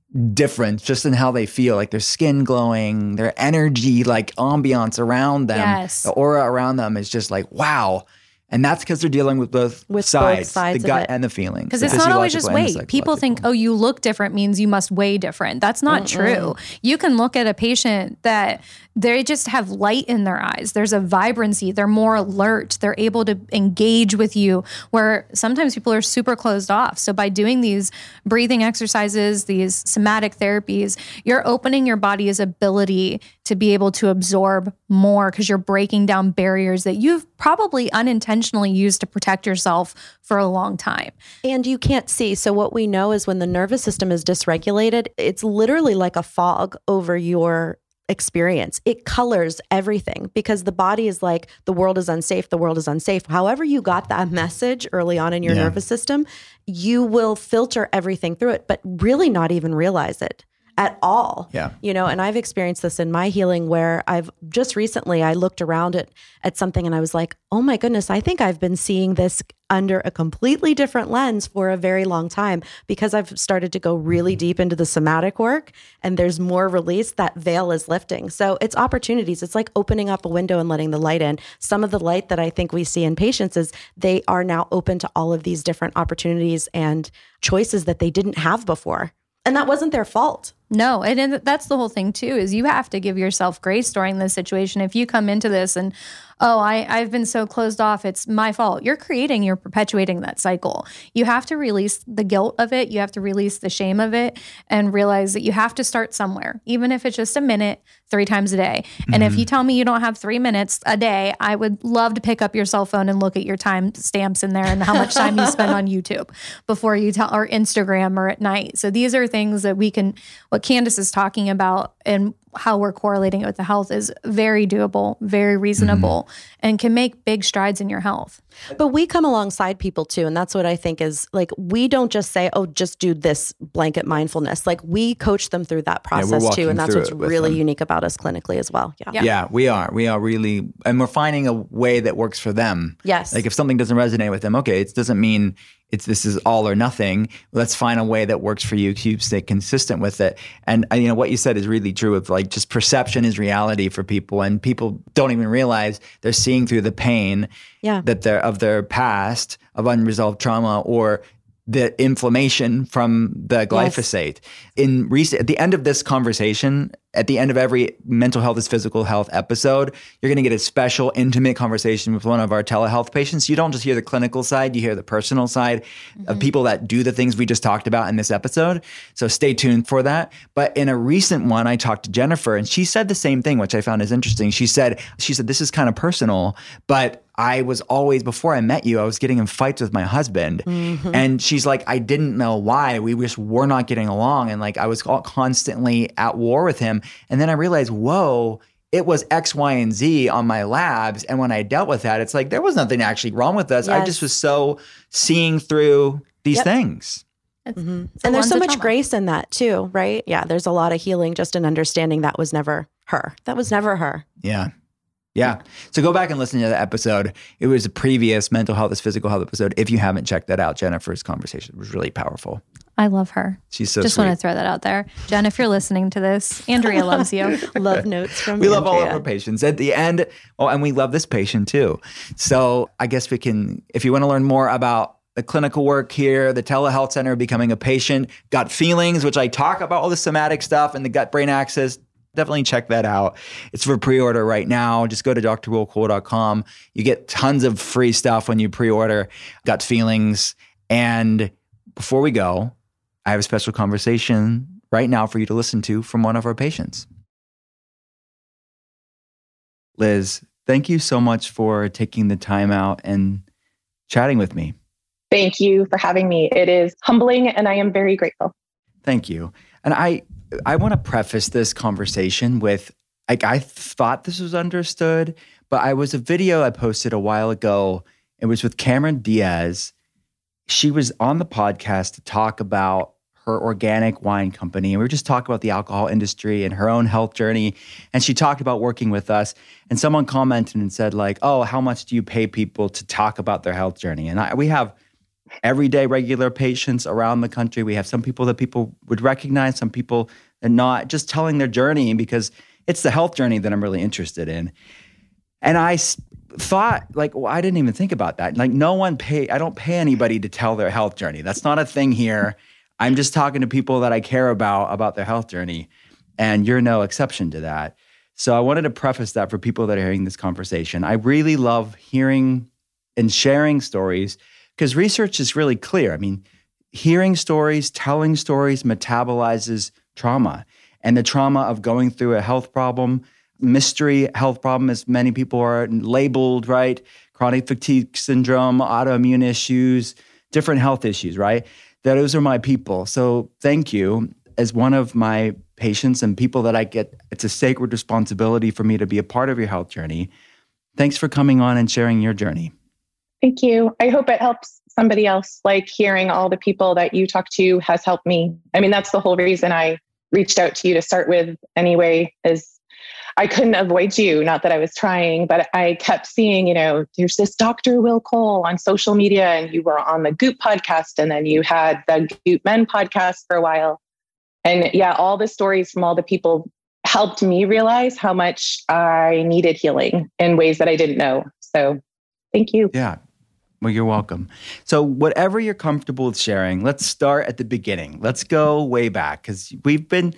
difference just in how they feel, like their skin glowing, their energy, like ambiance around them, Yes. the aura around them is just like, wow. And that's because they're dealing with both With both sides, sides the of gut it. and the feelings. Because the it's not always just physiological and the weight. People think, psychological. oh, you look different means you must weigh different. That's not Mm-mm. true. You can look at a patient that they just have light in their eyes. There's a vibrancy. They're more alert. They're able to engage with you, where sometimes people are super closed off. So by doing these breathing exercises, these somatic therapies, you're opening your body's ability to be able to absorb more, because you're breaking down barriers that you've probably unintentionally used to protect yourself for a long time. And you can't see. So what we know is when the nervous system is dysregulated, it's literally like a fog over your experience. It colors everything because the body is like, the world is unsafe, the world is unsafe. However you got that message early on in your Yeah. nervous system, you will filter everything through it, but really not even realize it at all. Yeah. You know, and I've experienced this in my healing where I've just recently, I looked around at, at something and I was like, oh my goodness, I think I've been seeing this under a completely different lens for a very long time because I've started to go really deep into the somatic work and there's more release. That veil is lifting. So it's opportunities. It's like opening up a window and letting the light in. Some of the light that I think we see in patients is they are now open to all of these different opportunities and choices that they didn't have before. And that wasn't their fault. No, and, and that's the whole thing too, is you have to give yourself grace during this situation. If you come into this and, oh, I, I've been so closed off, it's my fault. You're creating, you're perpetuating that cycle. You have to release the guilt of it. You have to release the shame of it and realize that you have to start somewhere, even if it's just a minute, three times a day. And Mm-hmm. if you tell me you don't have three minutes a day, I would love to pick up your cell phone and look at your time stamps in there and how much time you spend on YouTube before you tell, or Instagram or at night. So these are things that we can, what Candace is talking about and how we're correlating it with the health is very doable, very reasonable, mm-hmm. and can make big strides in your health. But we come alongside people too. And that's what I think is like, we don't just say, oh, just do this blanket mindfulness. Like we coach them through that process yeah, too. And that's what's really them. unique about us clinically as well. Yeah. Yeah. Yeah, we are. We are really, and we're finding a way that works for them. Yes. Like if something doesn't resonate with them, okay, it doesn't mean it's this is all or nothing. Let's find a way that works for you. Keep stay consistent with it. And uh, you know what you said is really true. Of like just perception is reality for people, and people don't even realize they're seeing through the pain Yeah. that they're of their past of unresolved trauma or the inflammation from the glyphosate. Yes. In recent, at the end of this conversation, at the end of every mental health is physical health episode, you're going to get a special intimate conversation with one of our telehealth patients. You don't just hear the clinical side, you hear the personal side mm-hmm. of people that do the things we just talked about in this episode. So stay tuned for that. But in a recent one, I talked to Jennifer and she said the same thing, which I found is interesting. She said, she said, this is kind of personal, but I was always, before I met you, I was getting in fights with my husband. Mm-hmm. And she's like, I didn't know why. We just were not getting along. And like, I was constantly at war with him. And then I realized, whoa, it was X, Y, and Z on my labs. And when I dealt with that, it's like, there was nothing actually wrong with us. Yes. I just was so seeing through these yep. things. Mm-hmm. And there's so much trauma. grace grace in that too, right? Yeah. There's a lot of healing just in understanding that was never her. That was never her. Yeah. Yeah. So go back and listen to the episode. It was a previous mental health is physical health episode. If you haven't checked that out, Jennifer's conversation was really powerful. I love her. She's so Just sweet. want to throw that out there. Jen, if you're listening to this, Andrea loves you. Love notes from We Andrea. love all of our patients. At the end, oh, and we love this patient too. So I guess we can, if you want to learn more about the clinical work here, the telehealth center, becoming a patient, gut feelings, which I talk about all the somatic stuff and the gut-brain axis, definitely check that out. It's for pre-order right now. Just go to d r will cole dot com. You get tons of free stuff when you pre-order Gut Feelings. And before we go, I have a special conversation right now for you to listen to from one of our patients. Liz, thank you so much for taking the time out and chatting with me. Thank you for having me. It is humbling and I am very grateful. Thank you. And I I want to preface this conversation with, like, I thought this was understood, but I was a video I posted a while ago. It was with Cameron Diaz. She was on the podcast to talk about her organic wine company. And we were just talking about the alcohol industry and her own health journey. And she talked about working with us. And someone commented and said like, oh, how much do you pay people to talk about their health journey? And I, we have everyday regular patients around the country. We have some people that people would recognize, some people that not, just telling their journey, because it's the health journey that I'm really interested in. And I s- thought, like, well, I didn't even think about that. Like, no one pay, I don't pay anybody to tell their health journey. That's not a thing here. I'm just talking to people that I care about, about their health journey. And you're no exception to that. So I wanted to preface that for people that are hearing this conversation. I really love hearing and sharing stories because research is really clear. I mean, hearing stories, telling stories metabolizes trauma. And the trauma of going through a health problem, mystery health problem, as many people are labeled, right? Chronic fatigue syndrome, autoimmune issues, different health issues, right? Those are my people. So thank you. As one of my patients and people that I get, it's a sacred responsibility for me to be a part of your health journey. Thanks for coming on and sharing your journey. Thank you. I hope it helps somebody else. Like hearing all the people that you talk to has helped me. I mean, that's the whole reason I reached out to you to start with anyway, is I couldn't avoid you. Not that I was trying, but I kept seeing, you know, there's this Doctor Will Cole on social media, and you were on the Goop podcast, and then you had the Goop Men podcast for a while. And yeah, all the stories from all the people helped me realize how much I needed healing in ways that I didn't know. So thank you. Yeah. Well, you're welcome. So whatever you're comfortable with sharing, let's start at the beginning. Let's go way back, because we've been,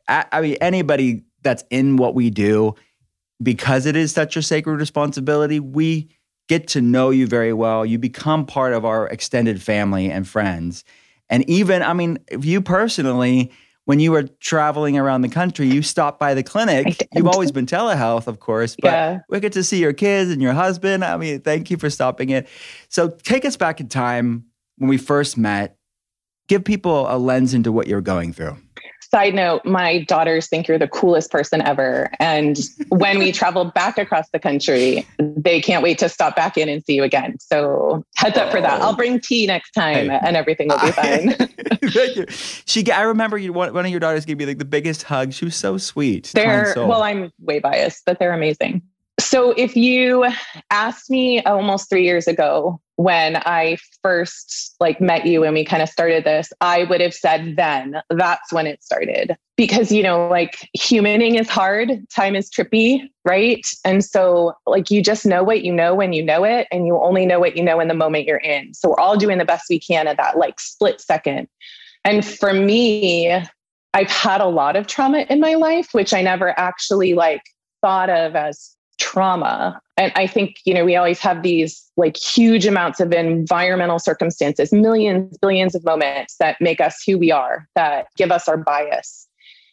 I mean, anybody that's in what we do, because it is such a sacred responsibility, we get to know you very well. You become part of our extended family and friends. And even, I mean, if you personally, when you were traveling around the country, you stopped by the clinic. You've always been telehealth, of course, but yeah. We get to see your kids and your husband. I mean, thank you for stopping it. So take us back in time when we first met. Give people a lens into what you're going through. Side note, my daughters think you're the coolest person ever. And when we travel back across the country, they can't wait to stop back in and see you again. So heads up oh. for that. I'll bring tea next time hey. and everything will be fine. Thank you. She, I remember you, one, one of your daughters gave me like the biggest hug. She was so sweet. They're, well, I'm way biased, but they're amazing. So if you asked me almost three years ago when I first like met you and we kind of started this, I would have said then that's when it started. Because, you know, like humaning is hard. Time is trippy, right? And so like you just know what you know when you know it, and you only know what you know in the moment you're in. So we're all doing the best we can at that like split second. And for me, I've had a lot of trauma in my life, which I never actually like thought of as trauma. And I think, you know, we always have these like huge amounts of environmental circumstances, millions, billions of moments that make us who we are, that give us our bias.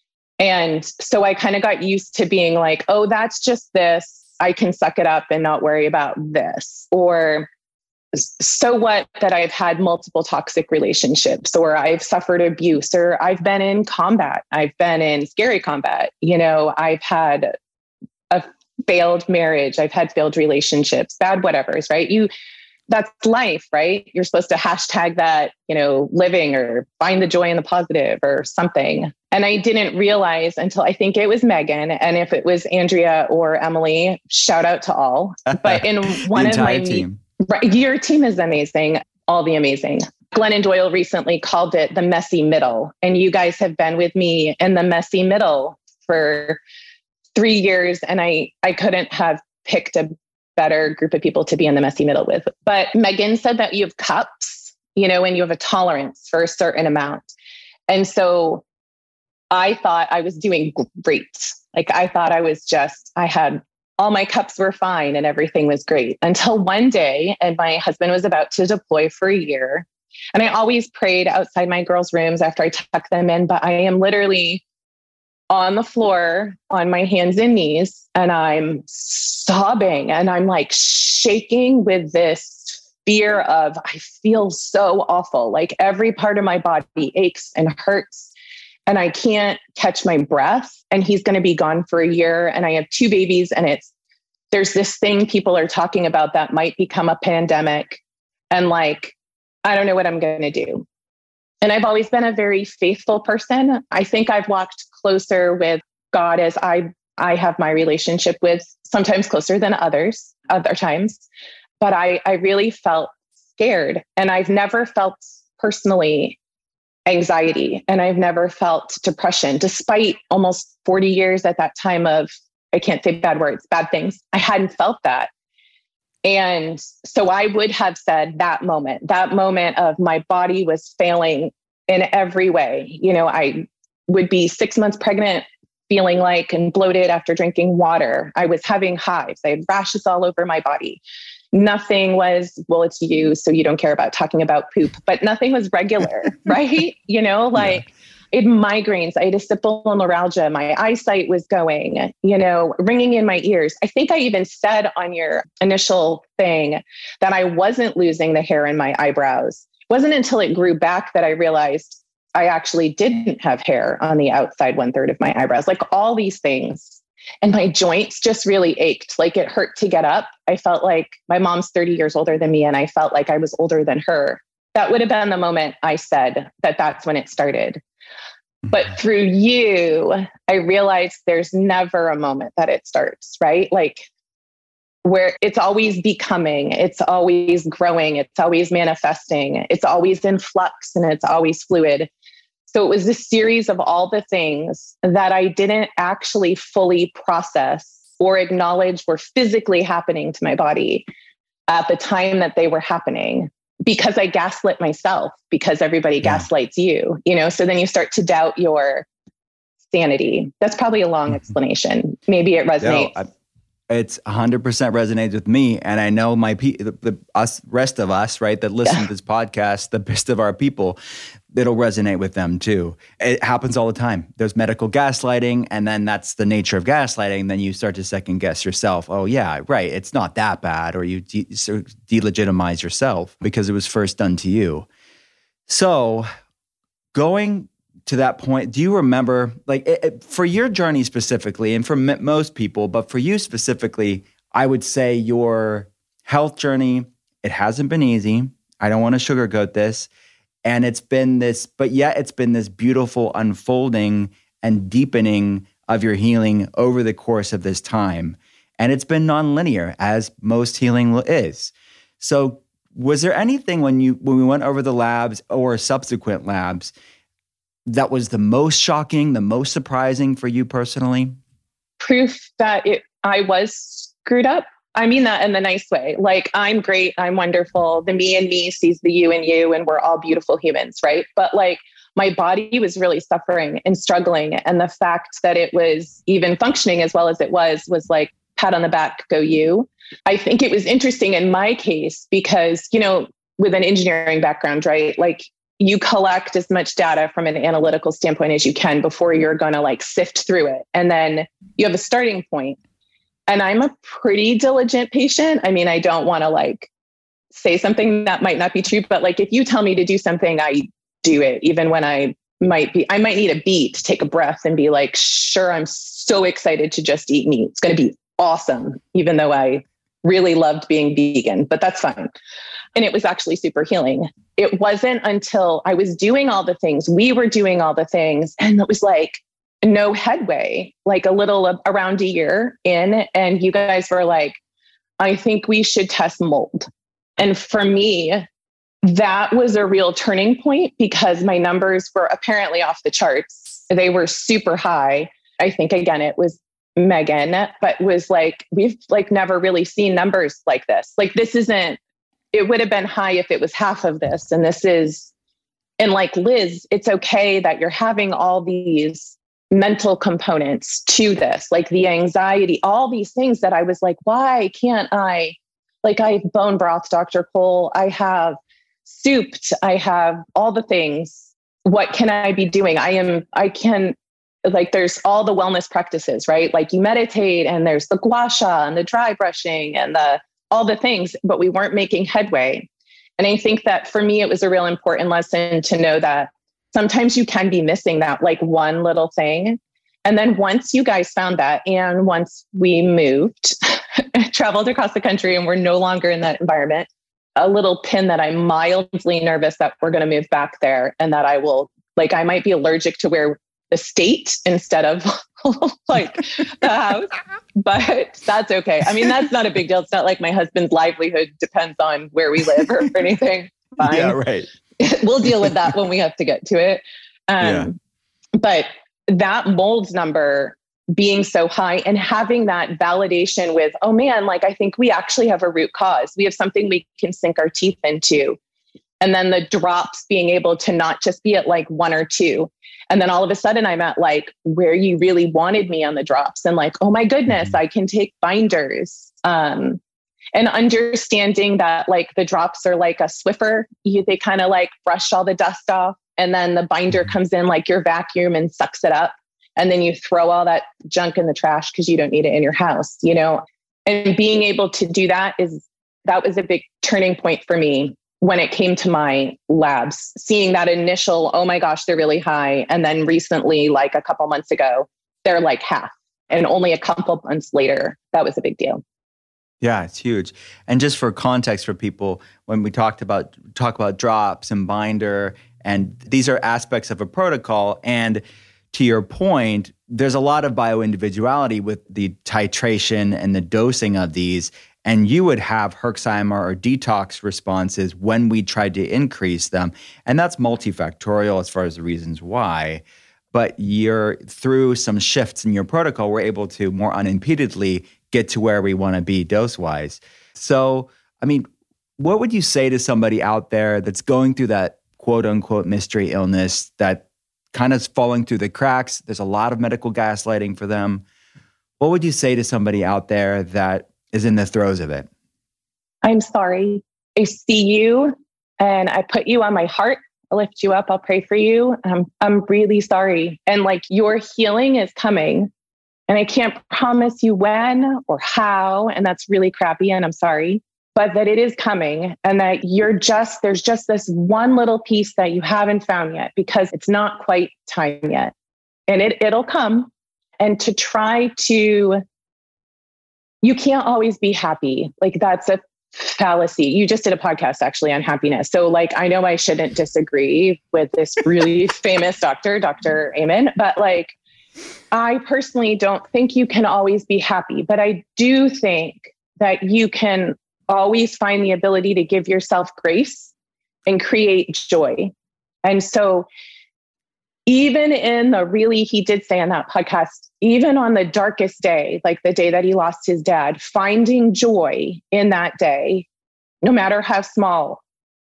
And so I kind of got used to being like, oh, that's just this. I can suck it up and not worry about this. Or so what that I've had multiple toxic relationships, or I've suffered abuse, or I've been in combat. I've been in scary combat. You know, I've had a failed marriage. I've had failed relationships, bad whatevers, right? You, that's life, right? You're supposed to hashtag that, you know, living or find the joy in the positive or something. And I didn't realize until I think it was Megan. And if it was Andrea or Emily, shout out to all. But in one of my team. Right, your team is amazing. All the amazing. Glennon Doyle recently called it the messy middle. And you guys have been with me in the messy middle for three years. And I, I couldn't have picked a better group of people to be in the messy middle with. But Megan said that you have cups, you know, and you have a tolerance for a certain amount. And so I thought I was doing great. Like I thought I was just, I had all my cups were fine and everything was great until one day, and my husband was about to deploy for a year. And I always prayed outside my girls' rooms after I tuck them in, but I am literally on the floor on my hands and knees, and I'm sobbing and I'm like shaking with this fear of, I feel so awful. Like every part of my body aches and hurts, and I can't catch my breath, and he's going to be gone for a year. And I have two babies, and it's, there's this thing people are talking about that might become a pandemic. And like, I don't know what I'm going to do. And I've always been a very faithful person. I think I've walked closer with God as I, I have my relationship with, sometimes closer than others, other times. But I, I really felt scared. And I've never felt personally anxiety, and I've never felt depression, despite almost forty years at that time of, I can't say bad words, bad things. I hadn't felt that. And so I would have said that moment, that moment of my body was failing in every way. You know, I would be six months pregnant, feeling like and bloated after drinking water. I was having hives. I had rashes all over my body. Nothing was, well, it's you, so you don't care about talking about poop, but nothing was regular, right? You know, like yeah. I had migraines, I had a neuralgia, my eyesight was going, you know, ringing in my ears. I think I even said on your initial thing that I wasn't losing the hair in my eyebrows. It wasn't until it grew back that I realized I actually didn't have hair on the outside one third of my eyebrows, like all these things. And my joints just really ached. Like it hurt to get up. I felt like my mom's thirty years older than me, and I felt like I was older than her. That would have been the moment I said that that's when it started. But through you, I realized there's never a moment that it starts, right? Like where it's always becoming, it's always growing, it's always manifesting, it's always in flux, and it's always fluid. So it was this series of all the things that I didn't actually fully process or acknowledge were physically happening to my body at the time that they were happening, because I gaslit myself, because everybody yeah. gaslights you, you know, so then you start to doubt your sanity. That's probably a long explanation. Maybe it resonates. No, I- It's one hundred percent resonates with me. And I know my pe- the, the us rest of us, right, that listen yeah. to this podcast, the best of our people, it'll resonate with them too. It happens all the time. There's medical gaslighting, and then that's the nature of gaslighting. Then you start to second guess yourself. Oh yeah, right. It's not that bad. Or you de- sort of delegitimize yourself because it was first done to you. So going to that point, do you remember, like it, it, for your journey specifically, and for m- most people, but for you specifically, I would say your health journey, it hasn't been easy. I don't want to sugarcoat this. And it's been this, but yet it's been this beautiful unfolding and deepening of your healing over the course of this time. And it's been nonlinear, as most healing is. So was there anything when you when we went over the labs or subsequent labs that was the most shocking, the most surprising for you personally? Proof that it, I was screwed up. I mean that in the nice way. Like, I'm great, I'm wonderful. The me and me sees the you and you, and we're all beautiful humans, right? But like, my body was really suffering and struggling. And the fact that it was even functioning as well as it was, was like, pat on the back, go you. I think it was interesting in my case because, you know, with an engineering background, right? Like, you collect as much data from an analytical standpoint as you can before you're going to like sift through it. And then you have a starting point. And I'm a pretty diligent patient. I mean, I don't want to like say something that might not be true, but like, if you tell me to do something, I do it, even when I might be, I might need a beat to take a breath and be like, sure, I'm so excited to just eat meat. It's going to be awesome. Even though I really loved being vegan, but that's fine. And it was actually super healing. It wasn't until I was doing all the things, we were doing all the things, and it was like no headway, like a little around a year in. And you guys were like, I think we should test mold. And for me, that was a real turning point because my numbers were apparently off the charts. They were super high. I think, again, it was Megan, but was like, we've like never really seen numbers like this. Like, this isn't, it would have been high if it was half of this. And this is, and like Liz, it's okay that you're having all these mental components to this, like the anxiety, all these things that I was like, why can't I, like I have bone broth, Doctor Cole, I have souped, I have all the things. What can I be doing? I am, I can, like, there's all the wellness practices, right? Like you meditate and there's the gua sha and the dry brushing and the, all the things, but we weren't making headway. And I think that for me, it was a real important lesson to know that sometimes you can be missing that like one little thing. And then once you guys found that, and once we moved, traveled across the country and we're no longer in that environment, a little pin that I'm mildly nervous that we're going to move back there and that I will, like, I might be allergic to where the state instead of like the house, but that's okay. I mean, that's not a big deal. It's not like my husband's livelihood depends on where we live or anything. Fine. Yeah, right. We'll deal with that when we have to get to it. Um, yeah. But that mold number being so high and having that validation with, oh man, like I think we actually have a root cause. We have something we can sink our teeth into. And then the drops being able to not just be at like one or two. And then all of a sudden I'm at like where you really wanted me on the drops and like, oh my goodness, I can take binders. Um, and understanding that like the drops are like a Swiffer, you, they kind of like brush all the dust off. And then the binder comes in like your vacuum and sucks it up. And then you throw all that junk in the trash because you don't need it in your house, you know? And being able to do that is, that was a big turning point for me when it came to my labs, seeing that initial, oh my gosh, they're really high. And then recently, like a couple months ago, they're like half. And only a couple months later, that was a big deal. Yeah, it's huge. And just for context for people, when we talked about talk about drops and binder, and these are aspects of a protocol. And to your point, there's a lot of bioindividuality with the titration and the dosing of these. And you would have Herxheimer or detox responses when we tried to increase them. And that's multifactorial as far as the reasons why. But you're through some shifts in your protocol, we're able to more unimpededly get to where we want to be dose-wise. So, I mean, what would you say to somebody out there that's going through that quote-unquote mystery illness that kind of falling through the cracks? There's a lot of medical gaslighting for them. What would you say to somebody out there that is in the throes of it? I'm sorry. I see you and I put you on my heart. I'll lift you up. I'll pray for you. Um, I'm really sorry. And like your healing is coming and I can't promise you when or how. And that's really crappy. And I'm sorry, but that it is coming and that you're just, there's just this one little piece that you haven't found yet because it's not quite time yet. And it, it'll come. And to try to, you can't always be happy. Like that's a fallacy. You just did a podcast actually on happiness. So like, I know I shouldn't disagree with this really famous doctor, Doctor Amen, but like, I personally don't think you can always be happy, but I do think that you can always find the ability to give yourself grace and create joy. And so even in the really, he did say on that podcast, even on the darkest day, like the day that he lost his dad, finding joy in that day, no matter how small,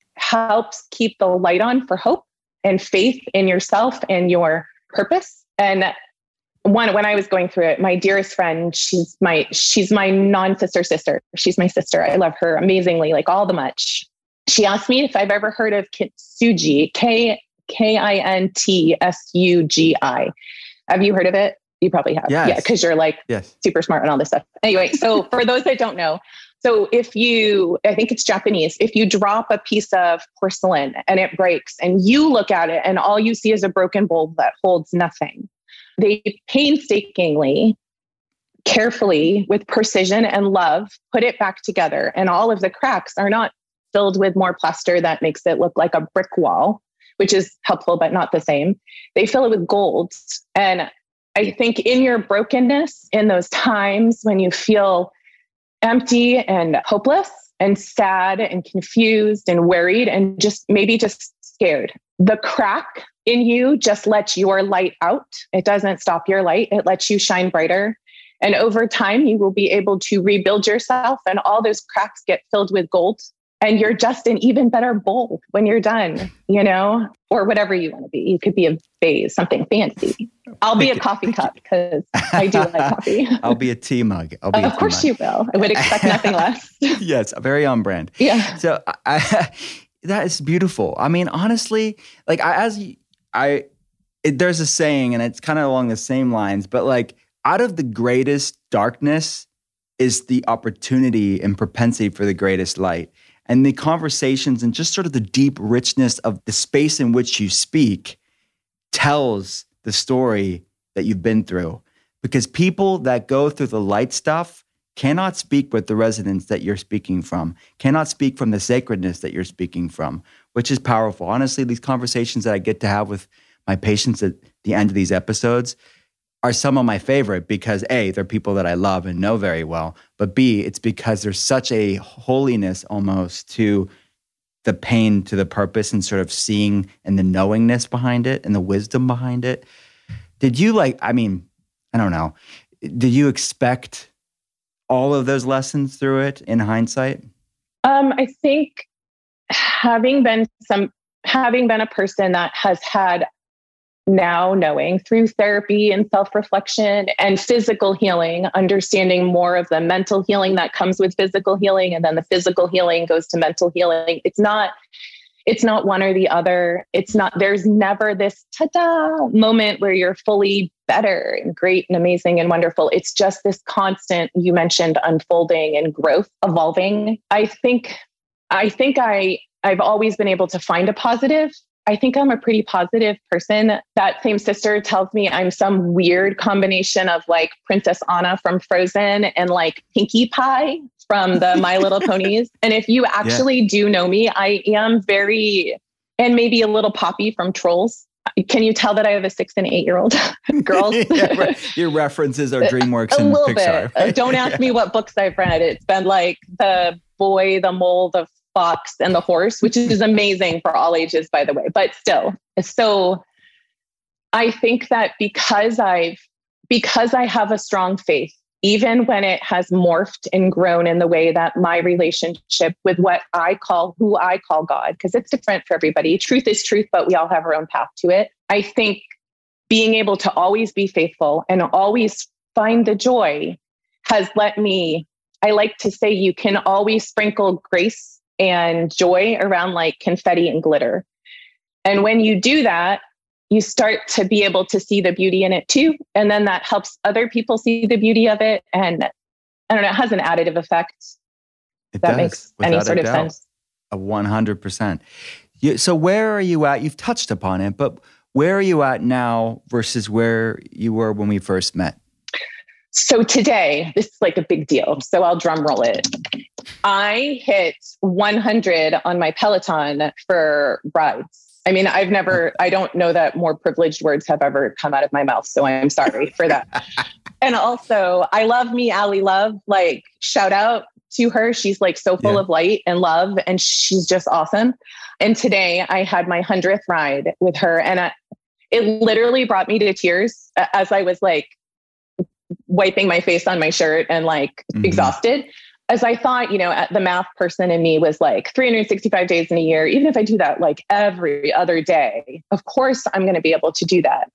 helps keep the light on for hope and faith in yourself and your purpose. And one, when I was going through it, my dearest friend, she's my, she's my non-sister sister. She's my sister. I love her amazingly, like all the much. She asked me if I've ever heard of Kintsugi, K K I N T S U G I. Have you heard of it? You probably have. Yes. Yeah, because you're like yes. super smart and all this stuff. Anyway, so for those that don't know, so if you, I think it's Japanese, if you drop a piece of porcelain and it breaks and you look at it and all you see is a broken bowl that holds nothing, they painstakingly, carefully, with precision and love, put it back together. And all of the cracks are not filled with more plaster that makes it look like a brick wall, which is helpful, but not the same. They fill it with gold. And I think in your brokenness, in those times when you feel empty and hopeless and sad and confused and worried and just maybe just scared, the crack in you just lets your light out. It doesn't stop your light. It lets you shine brighter. And over time, you will be able to rebuild yourself and all those cracks get filled with gold. And you're just an even better bowl when you're done, you know, or whatever you want to be. You could be a vase, something fancy. I'll be a coffee cup because I do like coffee. I'll be a tea mug. I'll be of a course tea you will. I would expect nothing less. Yes, very on brand. Yeah. So I, that is beautiful. I mean, honestly, like I, as I, it, there's a saying, and it's kind of along the same lines, but like out of the greatest darkness is the opportunity and propensity for the greatest light. And the conversations and just sort of the deep richness of the space in which you speak tells the story that you've been through. Because people that go through the light stuff cannot speak with the resonance that you're speaking from, cannot speak from the sacredness that you're speaking from, which is powerful. Honestly, these conversations that I get to have with my patients at the end of these episodes are some of my favorite because A, they're people that I love and know very well, but B, it's because there's such a holiness almost to the pain, to the purpose, and sort of seeing and the knowingness behind it and the wisdom behind it. Did you like, I mean, I don't know, did you expect all of those lessons through it in hindsight? Um, I think having been some, having been a person that has had now knowing through therapy and self-reflection and physical healing, understanding more of the mental healing that comes with physical healing, and then the physical healing goes to mental healing. It's not, it's not one or the other. It's not, there's never this ta-da moment where you're fully better and great and amazing and wonderful. It's just this constant, you mentioned, unfolding and growth, evolving. I think, I think I, I've always been able to find a positive. I think I'm a pretty positive person. That same sister tells me I'm some weird combination of like Princess Anna from Frozen and like Pinkie Pie from the My Little Ponies. And if you actually yeah. do know me, I am very, and maybe a little Poppy from Trolls. Can you tell that I have a six and eight year old girls? Yeah, right. Your references are DreamWorks and a little Pixar. Bit. Right? Don't ask yeah. me what books I've read. It's been like The Boy, the Mole, the Fox, and the Horse, which is amazing for all ages, by the way, but still. So I think that because I've, because I have a strong faith, even when it has morphed and grown in the way that my relationship with what I call, who I call God, because it's different for everybody. Truth is truth, but we all have our own path to it. I think being able to always be faithful and always find the joy has let me, I like to say, you can always sprinkle grace and joy around like confetti and glitter. And when you do that, you start to be able to see the beauty in it too. And then that helps other people see the beauty of it. And I don't know, it has an additive effect. It that does, makes any sort of sense. A one hundred percent. You, so where are you at? You've touched upon it, but where are you at now versus where you were when we first met? So today, this is like a big deal. So I'll drum roll it. I hit one hundred on my Peloton for rides. I mean, I've never, I don't know that more privileged words have ever come out of my mouth. So I'm sorry for that. And also, I love me, Allie Love, like shout out to her. She's like so full yeah. of light and love, and she's just awesome. And today I had my hundredth ride with her, and I, it literally brought me to tears as I was like wiping my face on my shirt and like mm-hmm. exhausted. As I thought, you know, the math person in me was like three hundred sixty-five days in a year. Even if I do that like every other day, of course I'm going to be able to do that.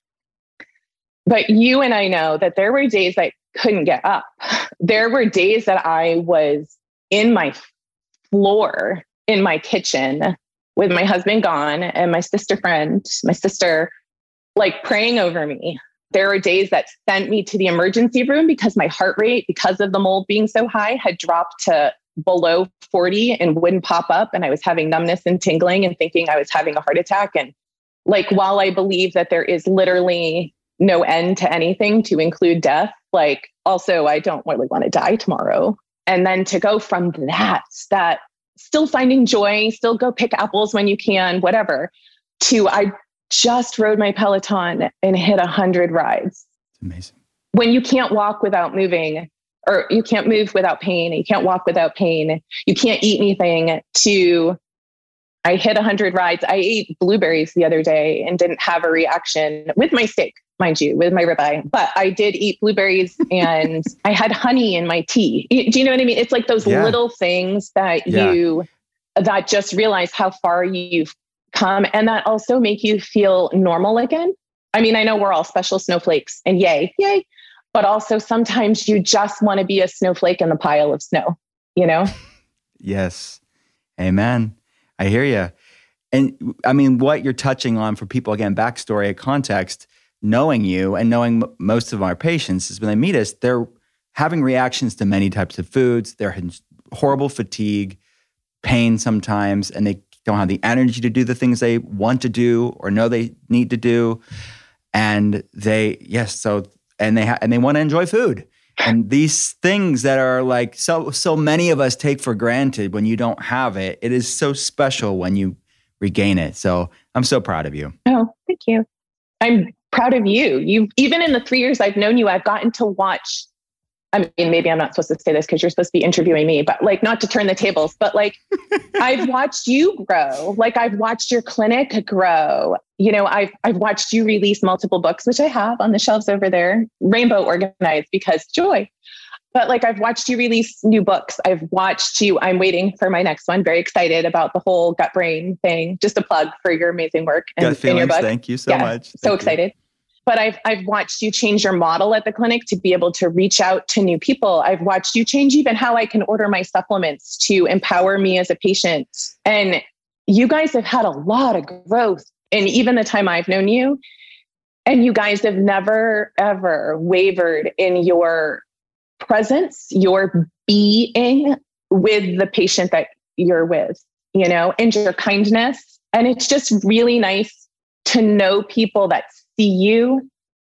But you and I know that there were days I couldn't get up. There were days that I was in my floor in my kitchen with my husband gone and my sister friend, my sister, like praying over me. There were days that sent me to the emergency room because my heart rate, because of the mold being so high, had dropped to below forty and wouldn't pop up. And I was having numbness and tingling and thinking I was having a heart attack. And like, while I believe that there is literally no end to anything, to include death, like also, I don't really want to die tomorrow. And then to go from that, that still finding joy, still go pick apples when you can, whatever, to I just rode my Peloton and hit a hundred rides. It's amazing. When you can't walk without moving, or you can't move without pain, you can't walk without pain, you can't eat anything, to I hit a hundred rides. I ate blueberries the other day and didn't have a reaction with my steak, mind you, with my ribeye, but I did eat blueberries and I had honey in my tea. Do you know what I mean? It's like those yeah. little things that yeah. you, that just realize how far you've come, and that also make you feel normal again. I mean, I know we're all special snowflakes and yay, yay, but also sometimes you just want to be a snowflake in the pile of snow, you know? Yes. Amen. I hear you. And I mean, what you're touching on for people, again, backstory, context, knowing you and knowing m- most of our patients is when they meet us, they're having reactions to many types of foods. They're in horrible fatigue, pain sometimes, and they don't have the energy to do the things they want to do or know they need to do. And they, yes, so, and they ha- and they want to enjoy food. And these things that are like, so, so many of us take for granted when you don't have it, it is so special when you regain it. So I'm so proud of you. Oh, thank you. I'm proud of you. You even in the three years I've known you, I've gotten to watch. I mean, maybe I'm not supposed to say this because you're supposed to be interviewing me, but like, not to turn the tables, but like, I've watched you grow. Like, I've watched your clinic grow. You know, I've, I've watched you release multiple books, which I have on the shelves over there, rainbow organized because joy. But like, I've watched you release new books. I've watched you, I'm waiting for my next one. Very excited about the whole gut brain thing. Just a plug for your amazing work and Gut feelings, in your book. Thank you so yeah, much. So Thank excited. You. But I've, I've watched you change your model at the clinic to be able to reach out to new people. I've watched you change even how I can order my supplements to empower me as a patient. And you guys have had a lot of growth in even the time I've known you. And you guys have never, ever wavered in your presence, your being with the patient that you're with, you know, and your kindness. And it's just really nice to know people that see you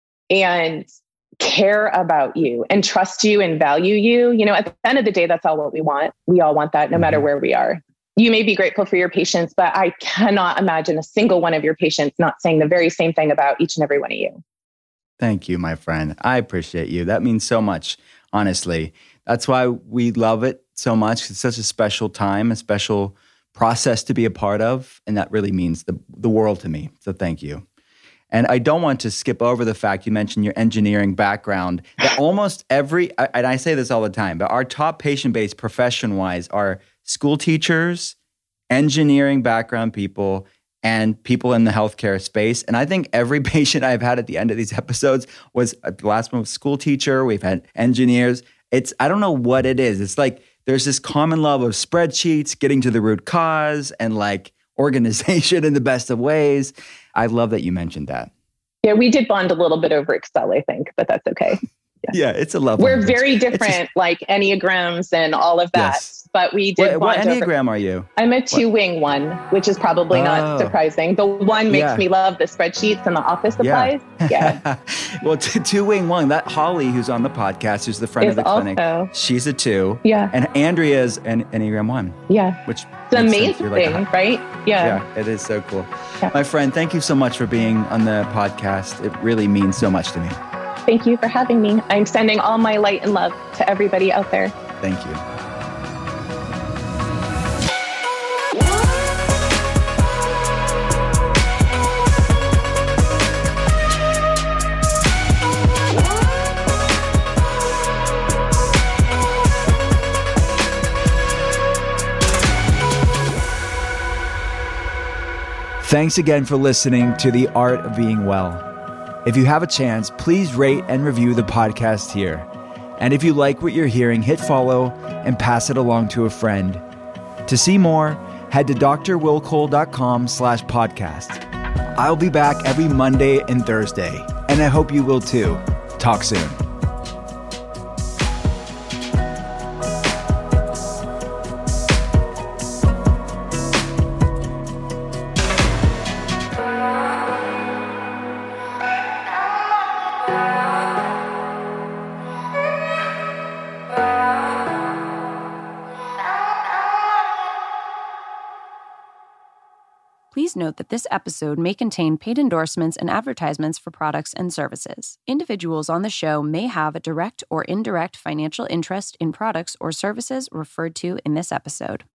and care about you and trust you and value you. You know, at the end of the day, that's all what we want. We all want that no matter where we are. You may be grateful for your patients, but I cannot imagine a single one of your patients not saying the very same thing about each and every one of you. Thank you, my friend. I appreciate you. That means so much, honestly. That's why we love it so much. It's such a special time, a special process to be a part of. And that really means the, the world to me. So thank you. And I don't want to skip over the fact you mentioned your engineering background. That almost every, and I say this all the time, but our top patient base profession-wise are school teachers, engineering background people, and people in the healthcare space. And I think every patient I've had at the end of these episodes was, the last one was school teacher. We've had engineers. It's, I don't know what it is. It's like there's this common love of spreadsheets, getting to the root cause, and like organization in the best of ways. I love that you mentioned that. Yeah, we did bond a little bit over Excel, I think, but that's okay. Yeah, yeah, it's a love. We're very different, just, like Enneagrams and all of that. Yes. But we did. What, what bond Enneagram over. are you? I'm a two wing one, which is probably oh. not surprising. The one makes yeah. me love the spreadsheets and the office supplies. Yeah. yeah. Well, t- two wing one. That Holly, who's on the podcast, who's the friend is of the also, clinic, she's a two. Yeah. And Andrea's an Enneagram one. Yeah. Which it's amazing, like, right? Yeah. Yeah, it is so cool. Yeah. My friend, thank you so much for being on the podcast. It really means so much to me. Thank you for having me. I'm sending all my light and love to everybody out there. Thank you. Thanks again for listening to The Art of Being Well. If you have a chance, please rate and review the podcast here. And if you like what you're hearing, hit follow and pass it along to a friend. To see more, head to drwillcole.com slash podcast. I'll be back every Monday and Thursday, and I hope you will too. Talk soon. Please note that this episode may contain paid endorsements and advertisements for products and services. Individuals on the show may have a direct or indirect financial interest in products or services referred to in this episode.